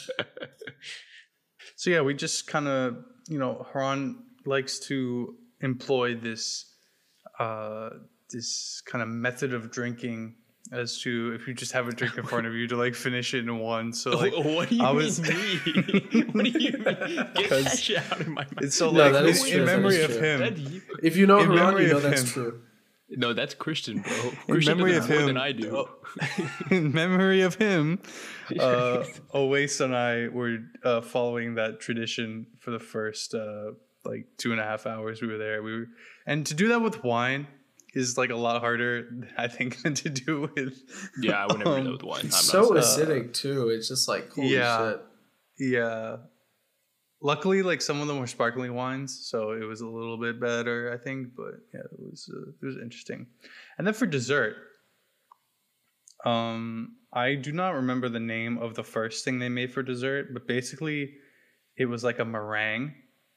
So yeah, we just kind of, you know, Haran likes to employ this, uh, this kind of method of drinking as to if you just have a drink in front of you to like finish it in one. So like, What do you I mean was- me? What do you mean? Get that 'Cause shit out of my mouth. it's so No, like that in, is in true, that memory is of true. him. That you- If you know In Haran, memory you know of that's him. true. No, that's Christian, bro. In Christian memory does of more him, than I do. in memory of him, uh, Owais and I were uh, following that tradition for the first uh, like two and a half hours we were there. We were, and to do that with wine is like a lot harder, I think, than to do with. Yeah, I would never do um, that with wine. I'm It's not so saying- acidic too. It's just like holy Yeah. shit. Yeah. Luckily, like some of them were sparkling wines, so it was a little bit better, I think. But yeah, it was uh, it was interesting. And then for dessert, um, I do not remember the name of the first thing they made for dessert, but basically, it was like a meringue,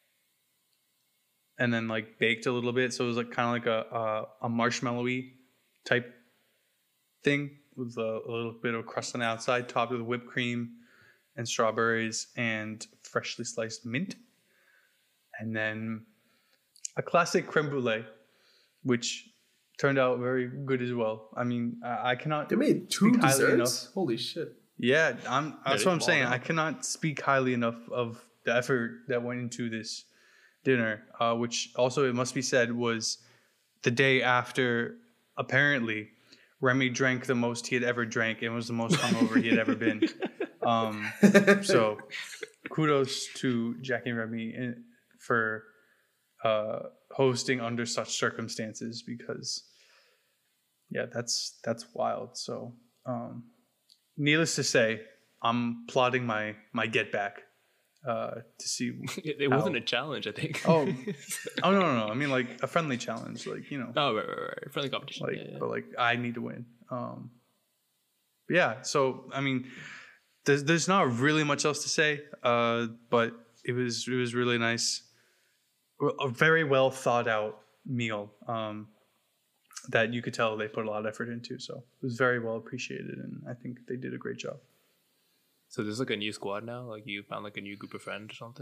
and then like baked a little bit, so it was like kind of like a a, a marshmallowy type thing with a, a little bit of crust on the outside, topped with whipped cream and strawberries and freshly sliced mint, and then a classic creme brulee, which turned out very good as well. I mean, I, I cannot. They made two speak highly desserts. Holy shit. Yeah, I'm. That's they what I'm balled saying. out. I cannot speak highly enough of the effort that went into this dinner, uh, which also it must be said was the day after. Apparently, Remy drank the most he had ever drank and was the most hungover he had ever been. Um, so kudos to Jackie and Remy in, for uh, hosting under such circumstances, because yeah, that's that's wild. So um, needless to say, I'm plotting my my get back uh, to see. It, it wasn't How- a challenge, I think. Oh, oh no, no, no. I mean like a friendly challenge, like you know, oh, right, right, right. Friendly competition. like yeah, yeah. but like I need to win. Um, but yeah, so I mean, there's there's not really much else to say, uh, but it was it was really nice, a very well thought out meal um, that you could tell they put a lot of effort into. So it was very well appreciated, and I think they did a great job. So there's like a new squad now? Like you found like a new group of friends or something?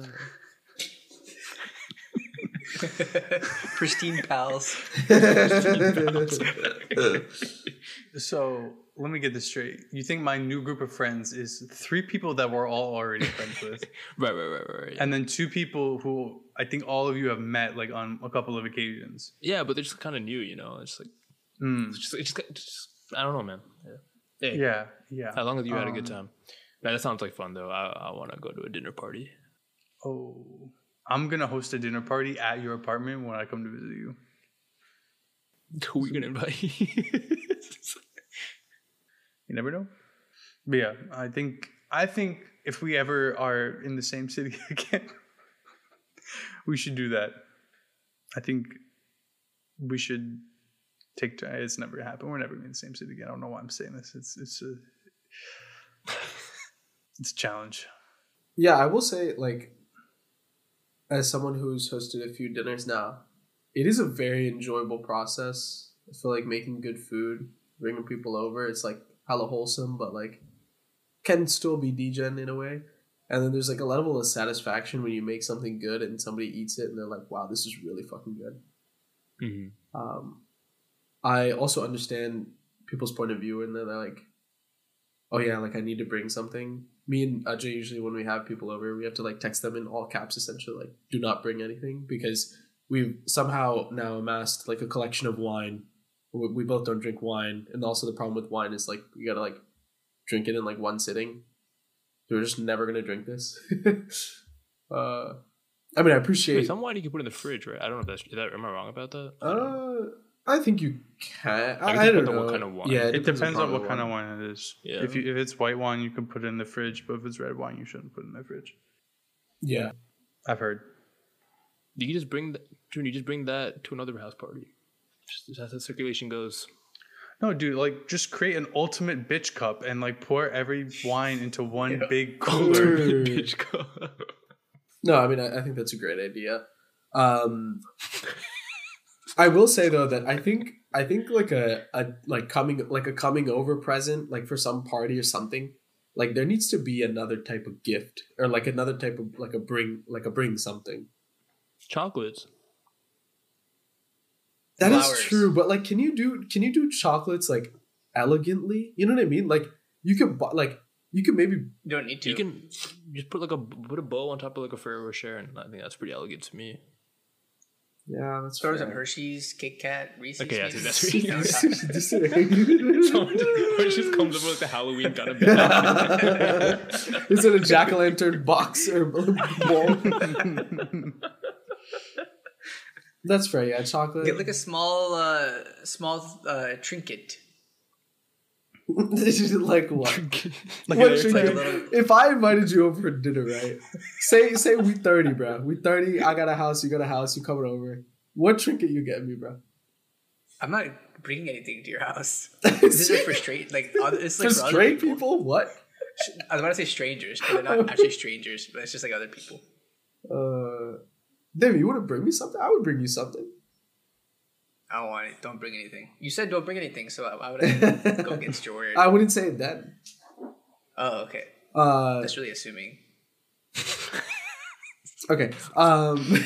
Pristine pals. So let me get this straight. You think my new group of friends is three people that we're all already friends with, Right, right, right, right, right. and then two people who I think all of you have met like on a couple of occasions. yeah, but they're just kind of new, you know? It's like, Mm. it's just, it's just, it's just, I don't know, man. Yeah. Hey, Yeah, yeah. As long as you had a good Um, time. Man, that sounds like fun, though. I, I want to go to a dinner party. Oh, I'm gonna host a dinner party at your apartment when I come to visit you. Who are we going to invite? You never know. But yeah, I think I think if we ever are in the same city again, we should do that. I think we should take. It's never gonna happen. We're never gonna be in the same city again. I don't know why I'm saying this. It's it's a it's a challenge. Yeah, I will say, like, as someone who's hosted a few dinners now, it is a very enjoyable process. I feel like making good food, bringing people over, it's like hella wholesome, but like can still be degen in a way. And then there's like a level of satisfaction when you make something good and somebody eats it and they're like, wow, this is really fucking good. Mm-hmm. Um, I also understand people's point of view and they're like, oh yeah, like I need to bring something. Me and Ajay usually when we have people over, we have to like text them in all caps essentially, like do not bring anything, because we've somehow now amassed like a collection of wine. We, we both don't drink wine, and also the problem with wine is like you gotta like drink it in like one sitting. We're just never gonna drink this. uh, I mean, I appreciate. Wait, some wine you can put in the fridge, right? I don't know if that's is that. Am I wrong about that? Uh, I think you can. Like, it I, I don't depends on know what kind of wine. Yeah, It depends on the what kind of wine it is. Yeah. If you if it's white wine, you can put it in the fridge, but if it's red wine, you shouldn't put it in the fridge. Yeah. I've heard. You can just bring that. June, you just bring that to another house party. Just as the circulation goes. No, dude, like just create an ultimate bitch cup and like pour every wine into one Yeah. big cooler. Bitch, go. No, I mean, I, I think that's a great idea. Um, I will say though that I think I think like a, a like coming like a coming over present, like for some party or something, like there needs to be another type of gift or like another type of like a bring like a bring something. Chocolates. That is Flowers. true, but like, can you do can you do chocolates like elegantly? You know what I mean? Like you could bu- like you could maybe You don't need to. You can just put like a put a bow on top of like a Ferrero Rocher, and I think that's pretty elegant to me. yeah, that's throw fair. some Hershey's, Kit Kat, Reese's. Okay, yeah, maybe. that's really On top. Just say- Someone just comes up with like the Halloween kind of bag. Is it a jack o' lantern box or ball? That's fair. Yeah, chocolate. Get like a small, uh, small uh, trinket. Like what? Like What a- trinket? like a little- If I invited you over for dinner, right? Say say we thirty, bro. We thirty. I got a house. You got a house. You coming over? What trinket you getting me, bro? I'm not bringing anything to your house. This is for straight, like other, it's like For for other straight people. people? What? I was about to say strangers, but they're not actually strangers. But it's just like other people. Uh, David, you want to bring me something? I would bring you something. I don't want it. Don't bring anything. You said don't bring anything, so why would I go against your word? I wouldn't say that. Oh, okay. Uh, That's really assuming. okay. Um.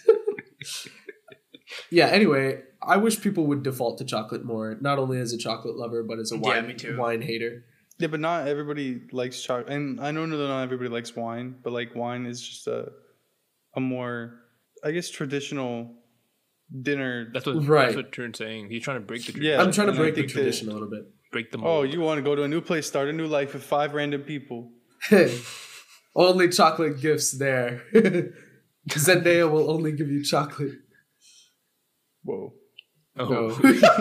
Yeah. Anyway, I wish people would default to chocolate more. Not only as a chocolate lover, but as a Yeah, wine me too. wine hater. Yeah, but not everybody likes chocolate, and I know that not everybody likes wine, but like wine is just a a more, I guess, traditional dinner. That's what Right. that's what Turn's saying. He's trying to break the tradition. Yeah. I'm trying to and I break the think that- tradition a little bit. break the Oh, mold. you want to go to a new place, start a new life with five random people. Only chocolate gifts there. Zendaya will only give you chocolate. Whoa. Oh.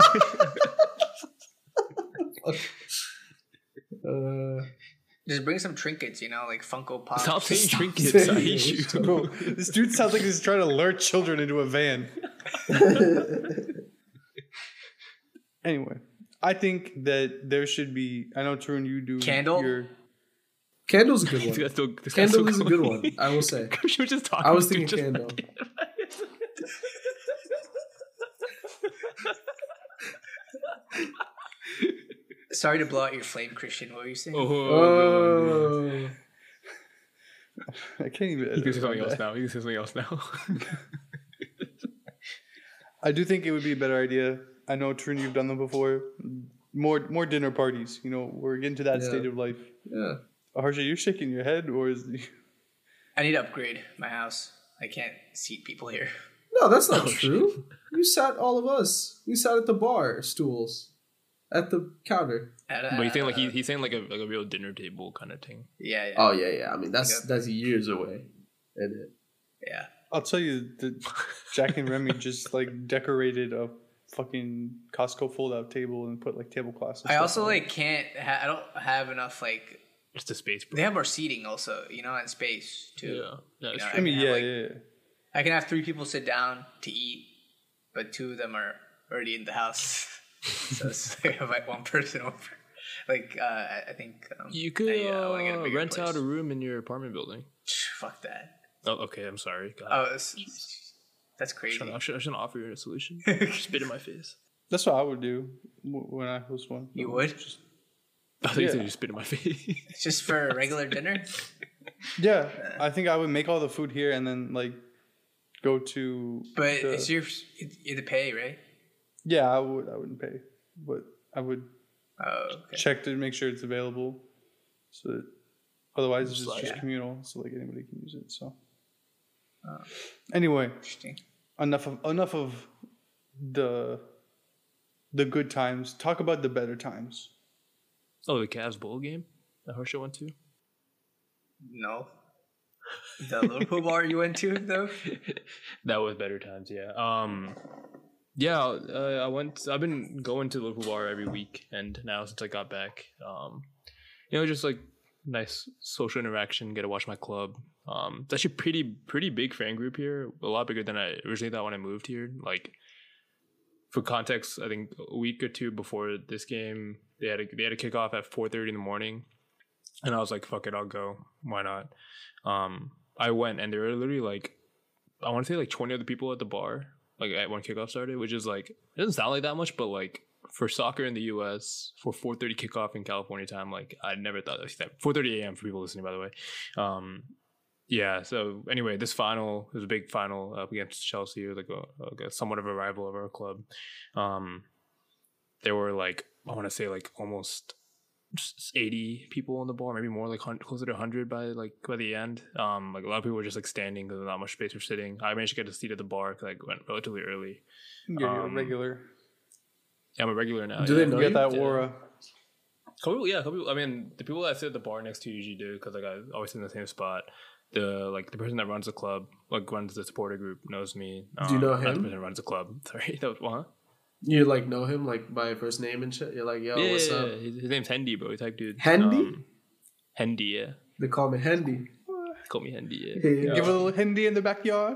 uh, Just bring some trinkets, you know, like Funko Pop. Stop saying Stop trinkets. saying I hate it. you. Bro, this dude sounds like he's trying to lure children into a van. Anyway, I think that there should be. I know, Tarun, you do Candle? Your, Candle's a good This one. guy's still- this guy's Candle still is a good going. one, I will say. She was just talking. I was to thinking just- candle. Sorry to blow out your flame, Christian. What were you saying? Oh, Oh. I can't even. he can say edit something around else that. now. He can say something else now. I do think it would be a better idea. I know, Tarun, you've done them before. More, more dinner parties. You know, we're getting to that Yeah. stage of life. Yeah. Harsha, you're shaking your head, or is I need to upgrade my house. I can't seat people here. No, that's not Oh, true. You sat all of us. We sat at the bar stools. At the counter. But he's saying like he, he's saying like a like a real dinner table kind of thing. Yeah, yeah, Oh yeah, yeah. I mean that's Yep. that's years away. Isn't it? yeah. I'll tell you that Jack and Remy just like decorated a fucking Costco fold-out table and put like tablecloths. and I stuff also on it. like can't. Ha- I don't have enough like. Just a space, bro. They have more seating also, you know, and space too. Yeah, yeah, that's know, true. I mean, I can yeah, have, like- yeah, yeah. I can have three people sit down to eat, but two of them are already in the house. So it's like I invite one person over. Like uh, I I think um, You could I, uh, I wanna get a uh, bigger rent place. out a room in your apartment building. Fuck that. Oh, okay. I'm sorry. God. Oh, it's, that's I crazy. shouldn't, I, should, I shouldn't offer you a solution. Spit in my face. That's what I would do w- when I host one. You would? I thought you Yeah. said you spit in my face. Just for a regular dinner? Yeah, I think I would make all the food here and then like go to. But the- it's your you the pay, right? Yeah, I would. I wouldn't pay, but I would Oh, okay. check to make sure it's available. So that otherwise, it's just, Just just like- communal, so like anybody can use it. So Oh, anyway, interesting. enough of enough of the the good times. Talk about the better times. Oh, the Cavs bowl game that Harsha went to. No. The Liverpool bar you went to though? That was better times. Yeah. Um. Yeah. Uh, I went. I've been going to the Liverpool bar every week, and now since I got back, um, you know, just like nice social interaction. Get to watch my club. Um, it's actually pretty pretty big fan group here. A lot bigger than I originally thought when I moved here. Like, for context, I think a week or two before this game, they had a, they had a kickoff at four thirty in the morning, and I was like, "Fuck it, I'll go. Why not?" Um, I went, and there were literally like, I want to say like twenty other people at the bar, like at when kickoff started, which is like, it doesn't sound like that much, but like for soccer in the U S for four thirty kickoff in California time, like I never thought that four thirty a.m. for people listening, by the way. Um, yeah. So anyway, this final, it was a big final up against Chelsea, it was like a, like a somewhat of a rival of our club. Um, there were like, I want to say like almost just eighty people on the bar, maybe more, like closer to one hundred by like by the end. Um, like a lot of people were just like standing because there's not much space for sitting. I managed to get a seat at the bar because I went relatively early. You're Um, a regular. Yeah, I'm a regular now. Do yeah. they know You got that Yeah. aura. Couple people, yeah, couple people. I mean, the people that I sit at the bar next to usually do because like I always sit in the same spot. The like the person that runs the club, like runs the supporter group, knows me. Do you know Not the him? person that runs the club. Sorry, that was what? You like know him like by first name and shit. You're like, yo, yeah, what's yeah, up? yeah. His, his name's Hendy, bro. He's type dude. Hendy? Um, Hendy, yeah. They call me Hendy. Call me Hendy, yeah. Yeah. Give a little Hindi in the backyard.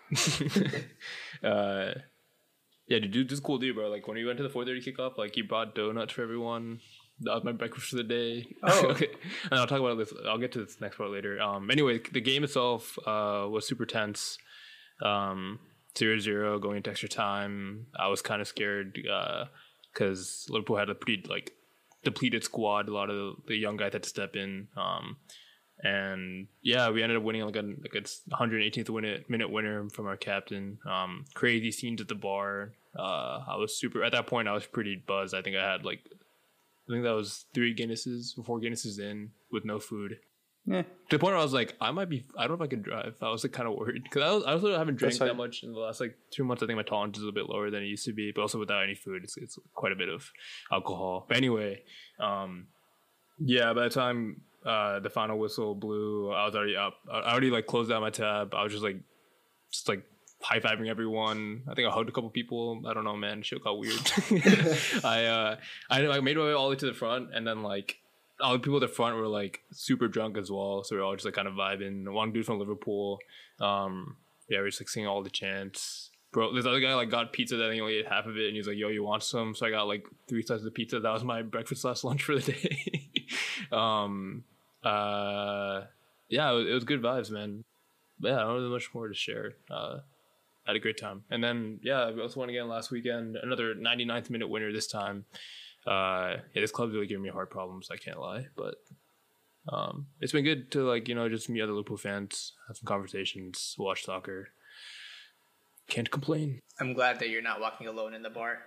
uh, yeah, dude, dude, this is cool dude, bro. Like when we went to the four thirty kickoff, like he brought donuts for everyone. That was my breakfast for the day. Oh. Okay. And I'll talk about this. I'll get to this next part later. Um, anyway, the game itself uh was super tense. Um, zero zero going into extra time. I was kind of scared uh because Liverpool had a pretty like depleted squad. A lot of the, the young guys had to step in. Um, and yeah, we ended up winning like a like a one hundred eighteenth minute minute winner from our captain. Um, crazy scenes at the bar. Uh, I was super at that point. I was pretty buzzed. I think I had like. I think that was three Guinnesses, four Guinnesses in with no food. Yeah. To the point where I was like, I might be, I don't know if I could drive. I was like kind of worried because I, was, I also haven't drank That's that fine. much in the last like two months. I think my tolerance is a bit lower than it used to be, but also without any food, it's, it's quite a bit of alcohol. But anyway, um, yeah, by the time uh, the final whistle blew, I was already up. I already like closed out my tab. I was just like, just like, high fiving everyone. I think I hugged a couple people. I don't know, man. Shit got weird. I uh, I I made my way all the way to the front, and then like all the people at the front were like super drunk as well. So we were all just like kind of vibing. One dude from Liverpool. Um, yeah, we were just like singing all the chants. Bro, this other guy like got pizza that he only ate half of it, and he's like, "Yo, you want some?" So I got like three slices of pizza. That was my breakfast slash lunch for the day. um, uh, yeah, it was, it was good vibes, man. But yeah, I don't have much more to share. Uh. Had a great time. And then, yeah, we also won again last weekend. Another ninety-ninth minute winner this time. Uh, yeah, this club's really giving me hard problems, I can't lie. But um, it's been good to, like, you know, just meet other Liverpool fans, have some conversations, watch soccer. Can't complain. I'm glad that you're not walking alone in the bar.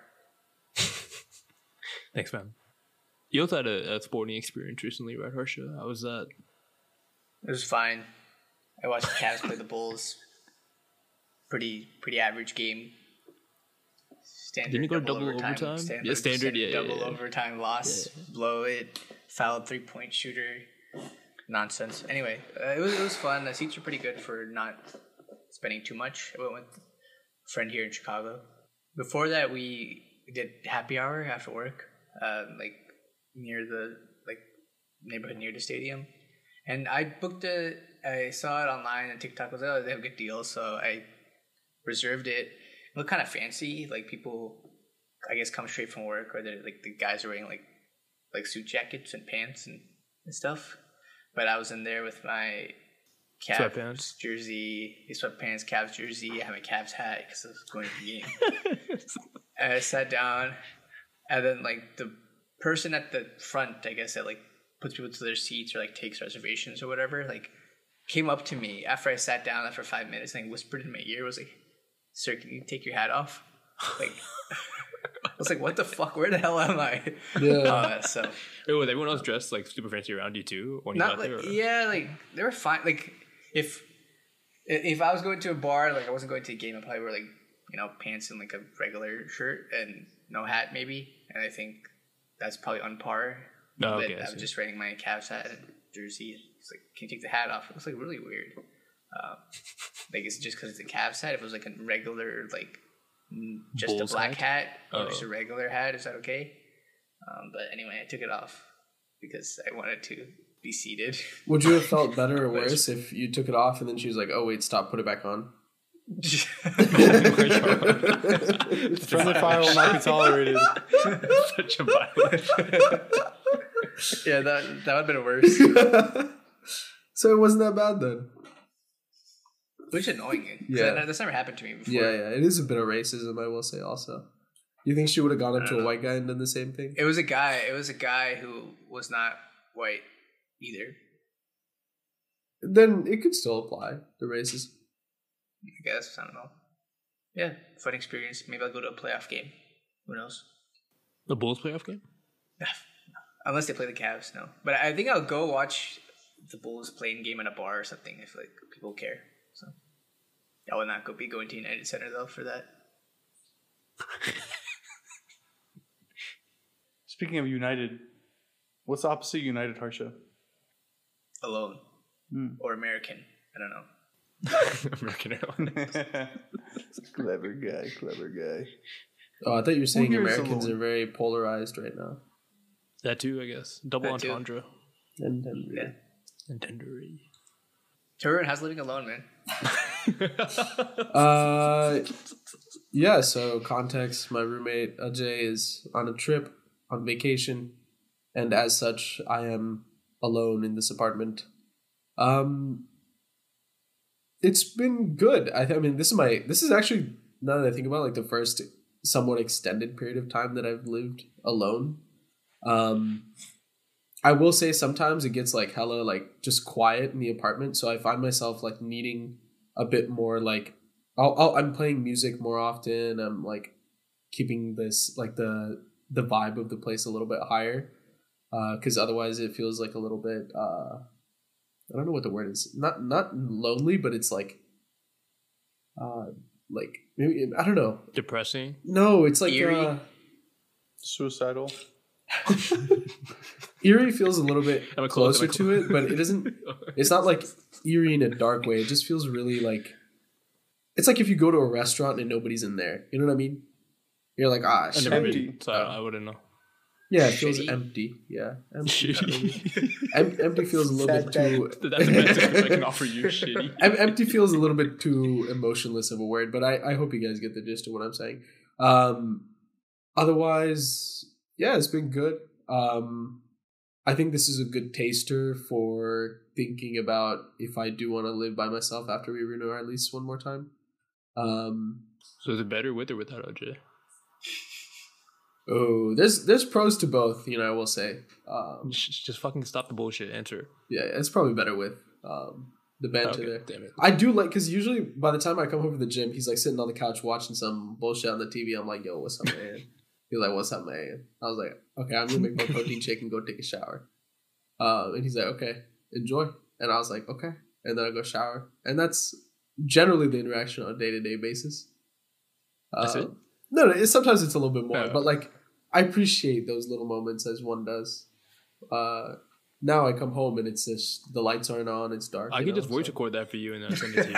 Thanks, man. You also had a, a sporting experience recently, right, Harsha? How was that? It was fine. I watched the Cavs play the Bulls. Pretty pretty average game. Standard Didn't you go double overtime? Standard, Yeah, standard, yeah, Double yeah, yeah. overtime loss. Blow it. Foul three point shooter. Nonsense. Anyway, uh, it was it was fun. The seats were pretty good for not spending too much. I went with a friend here in Chicago. Before that, we did happy hour after work, uh, like near the like neighborhood near the stadium. And I booked it. I saw it online and TikTok was, oh, they have a good deal, so I reserved it. It looked kind of fancy. Like people, I guess, come straight from work, or they're like the guys are wearing like like suit jackets and pants and, and stuff. But I was in there with my Cavs Sweatpants. jersey, sweatpants, Cavs jersey. I had my Cavs hat because I was going to the game. And I sat down, and then like the person at the front, I guess, that like puts people to their seats or like takes reservations or whatever, like came up to me after I sat down after five minutes and like, whispered in my ear, was like, "Sir, can you take your hat off?" Like, I was like, "What the fuck? Where the hell am I?" Yeah. Uh, so Wait, was everyone else dressed like super fancy around you too when you not got like there? or- yeah, like they were fine. Like if if I was going to a bar, like I wasn't going to a game, I'd probably wear like you know pants and like a regular shirt and no hat maybe. And I think that's probably on par No, but okay, I I was see. just wearing my Cavs hat and jersey. He's like, "Can you take the hat off?" It was like really weird. Um, like it's just because it's a Cavs hat. If it was like a regular, like mm, just Bulls a black hat? hat, or Oh. just a regular hat, is that okay? Um, but anyway, I took it off because I wanted to be seated. Would you have felt better or But it's- worse if you took it off and then she was like, "Oh wait, stop, put it back on"? Friendly fire will not be tolerated. Such a violence. Yeah, that that would have been worse. So it wasn't that bad then. Which is annoying. 'Cause Yeah. that, that's never happened to me before. Yeah, yeah, it is a bit of racism, I will say. Also, you think she would have gone up I to don't a know. white guy and done the same thing? It was a guy. It was a guy who was not white either. Then it could still apply the racism. I guess I don't know. Yeah, fun experience. Maybe I'll go to a playoff game. Who knows? The Bulls playoff game? Unless they play the Cavs, no. But I think I'll go watch the Bulls playing game in a bar or something if like people care. So I will not go be going to United Center though for that. Speaking of United, what's opposite United, Harsha? Alone Hmm. or American. I don't know. American Airlines. Clever guy, clever guy. Oh, I thought you were saying here is Americans alone? are very polarized right now. That too, I guess. Double That too. entendre. And, and Yeah. Entendre. Turin has living alone, man. Uh, yeah. So context: my roommate Ajay is on a trip, on vacation, and as such, I am alone in this apartment. Um, it's been good. I, I mean, this is my. This is actually, now that I think about it, like the first somewhat extended period of time that I've lived alone. Um, I will say sometimes it gets like hella like just quiet in the apartment, so I find myself like needing a bit more like I'll, I'll I'm playing music more often. I'm like keeping this like the the vibe of the place a little bit higher, because otherwise it feels like a little bit uh I don't know what the word is, not not lonely, but it's like uh like maybe I don't know. Depressing. No, it's like Eerie? uh, Suicidal. eerie feels a little bit Am I close? closer Am I to it, but it doesn't. It's not like eerie in a dark way. It just feels really like it's like if you go to a restaurant and nobody's in there. You know what I mean? You're like, ah, I've shit. never Empty. been, so I, I wouldn't know. Yeah, it feels Shitty. empty. Yeah, empty, Shitty. Em- empty feels a little bit too. That's the best I can offer you. Shitty. Em- empty feels a little bit too emotionless of a word, but I, I hope you guys get the gist of what I'm saying. Um, otherwise, yeah, it's been good. Um, I think this is a good taster for thinking about if I do want to live by myself after we renew our lease one more time. Um, So is it better with or without O J? oh, there's there's pros to both. You know, I will say. Um, Just, just fucking stop the bullshit. Answer. yeah, it's probably better with um, the banter Okay, there. damn it. I do like because usually by the time I come home from the gym, he's like sitting on the couch watching some bullshit on the T V. I'm like, "Yo, what's up, man?" He's like, "What's up, man?" I was like, "Okay, I'm gonna make my protein shake and go take a shower." Uh, and he's like, "Okay, enjoy." And I was like, "Okay," and then I go shower, and that's generally the interaction on a day to day basis. That's Uh, it? No, no. It's, sometimes it's a little bit more, Oh. but like I appreciate those little moments as one does. Uh, now I come home and it's just the lights aren't on. It's dark. I you could know, just voice so- record that for you and then send it to you.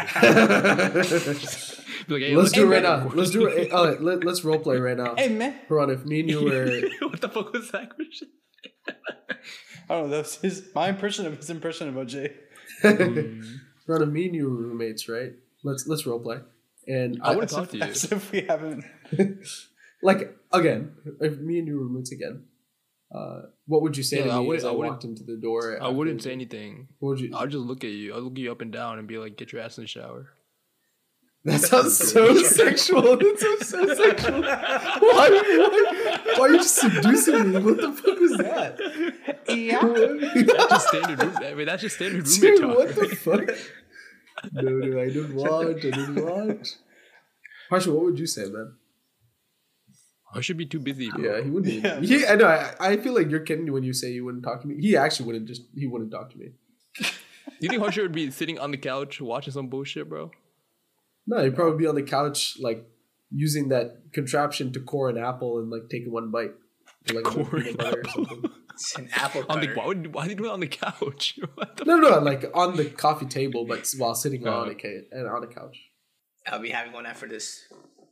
Be like, hey, Let's look- do it hey, right man. now. Let's do it. Oh, let, let's role play right now. Hey man. Ron, if me and you were, What the fuck was that, Christian? I don't know. That's his my impression of his impression of O J. Ron, if me and you were roommates, right? Let's let's role play. And I I, would As talk if, to you. as if we haven't. like again, if me and you were roommates again, uh, what would you say Yeah, to I me would- as I I, wouldn't- walked into the door? I after wouldn't the- say anything. What would you? I'll just look at you. I'll look you up and down and be like, get your ass in the shower. That sounds so sexual. That sounds so sexual. Why, why, why are you just seducing me? What the fuck was that? That's just standard room. I mean, that's just standard roommate Dude, talk. what the fuck? No, no, I didn't want. I didn't want. Harsha, what would you say, man? I should be too busy, bro. Yeah, he wouldn't. Yeah. He, I know. I, I feel like you're kidding when you say you wouldn't talk to me. He actually wouldn't. Just he wouldn't talk to me. You think Harsha would be sitting on the couch watching some bullshit, bro? No, he'd probably be on the couch, like using that contraption to core an apple and like taking one bite. like Corn peanut butter or something. It's an apple On the, cutter. why would why did you do it on the couch? What the No, no, like on the coffee table, but while sitting Oh. on a ca- and on a couch. I'll be having one after this.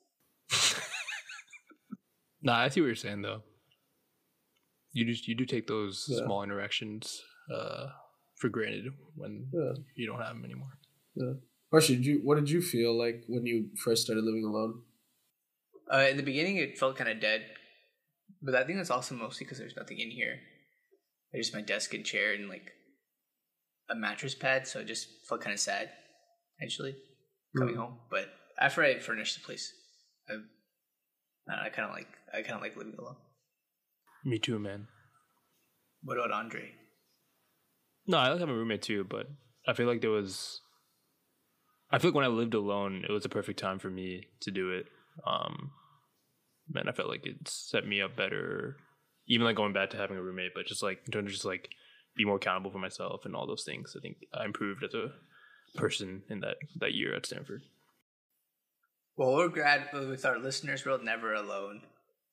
Nah, I see what you're saying though. You just you do take those Yeah. small interactions uh, for granted when Yeah. you don't have them anymore. Yeah. Harsha, did you what did you feel like when you first started living alone? Uh, in the beginning, it felt kind of dead, but I think that's also mostly because there's nothing in here. There's just my desk and chair and like a mattress pad, so it just felt kind of sad. Actually, coming Mm. home, but after I furnished the place, I, I kind of like I kind of like living alone. Me too, man. What about Andre? No, I like having a roommate too, but I feel like there was. I feel like when I lived alone, it was a perfect time for me to do it. Um, man, I felt like it set me up better, even like going back to having a roommate, but just like in terms of just like be more accountable for myself and all those things. I think I improved as a person in that that year at Stanford. Well, we're glad with our listeners, we're never alone.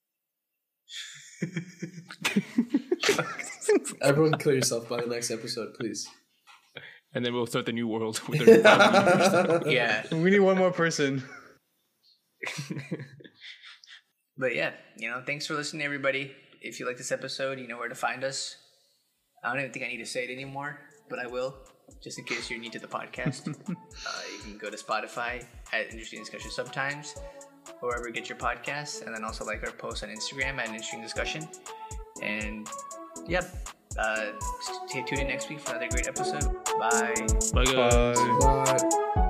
Everyone kill yourself by the next episode, please. And then we'll start the new world with our five members. Yeah, We need one more person. but yeah, you know, thanks for listening, everybody. If you like this episode, you know where to find us. I don't even think I need to say it anymore, but I will, just in case you're new to the podcast. uh, you can go to Spotify at Interesting Discussion sometimes, or wherever you get your podcasts, and then also like our post on Instagram at Interesting Discussion. And yeah, uh, stay tuned in next week for another great episode. Bye. Bye, guys. Bye. Bye.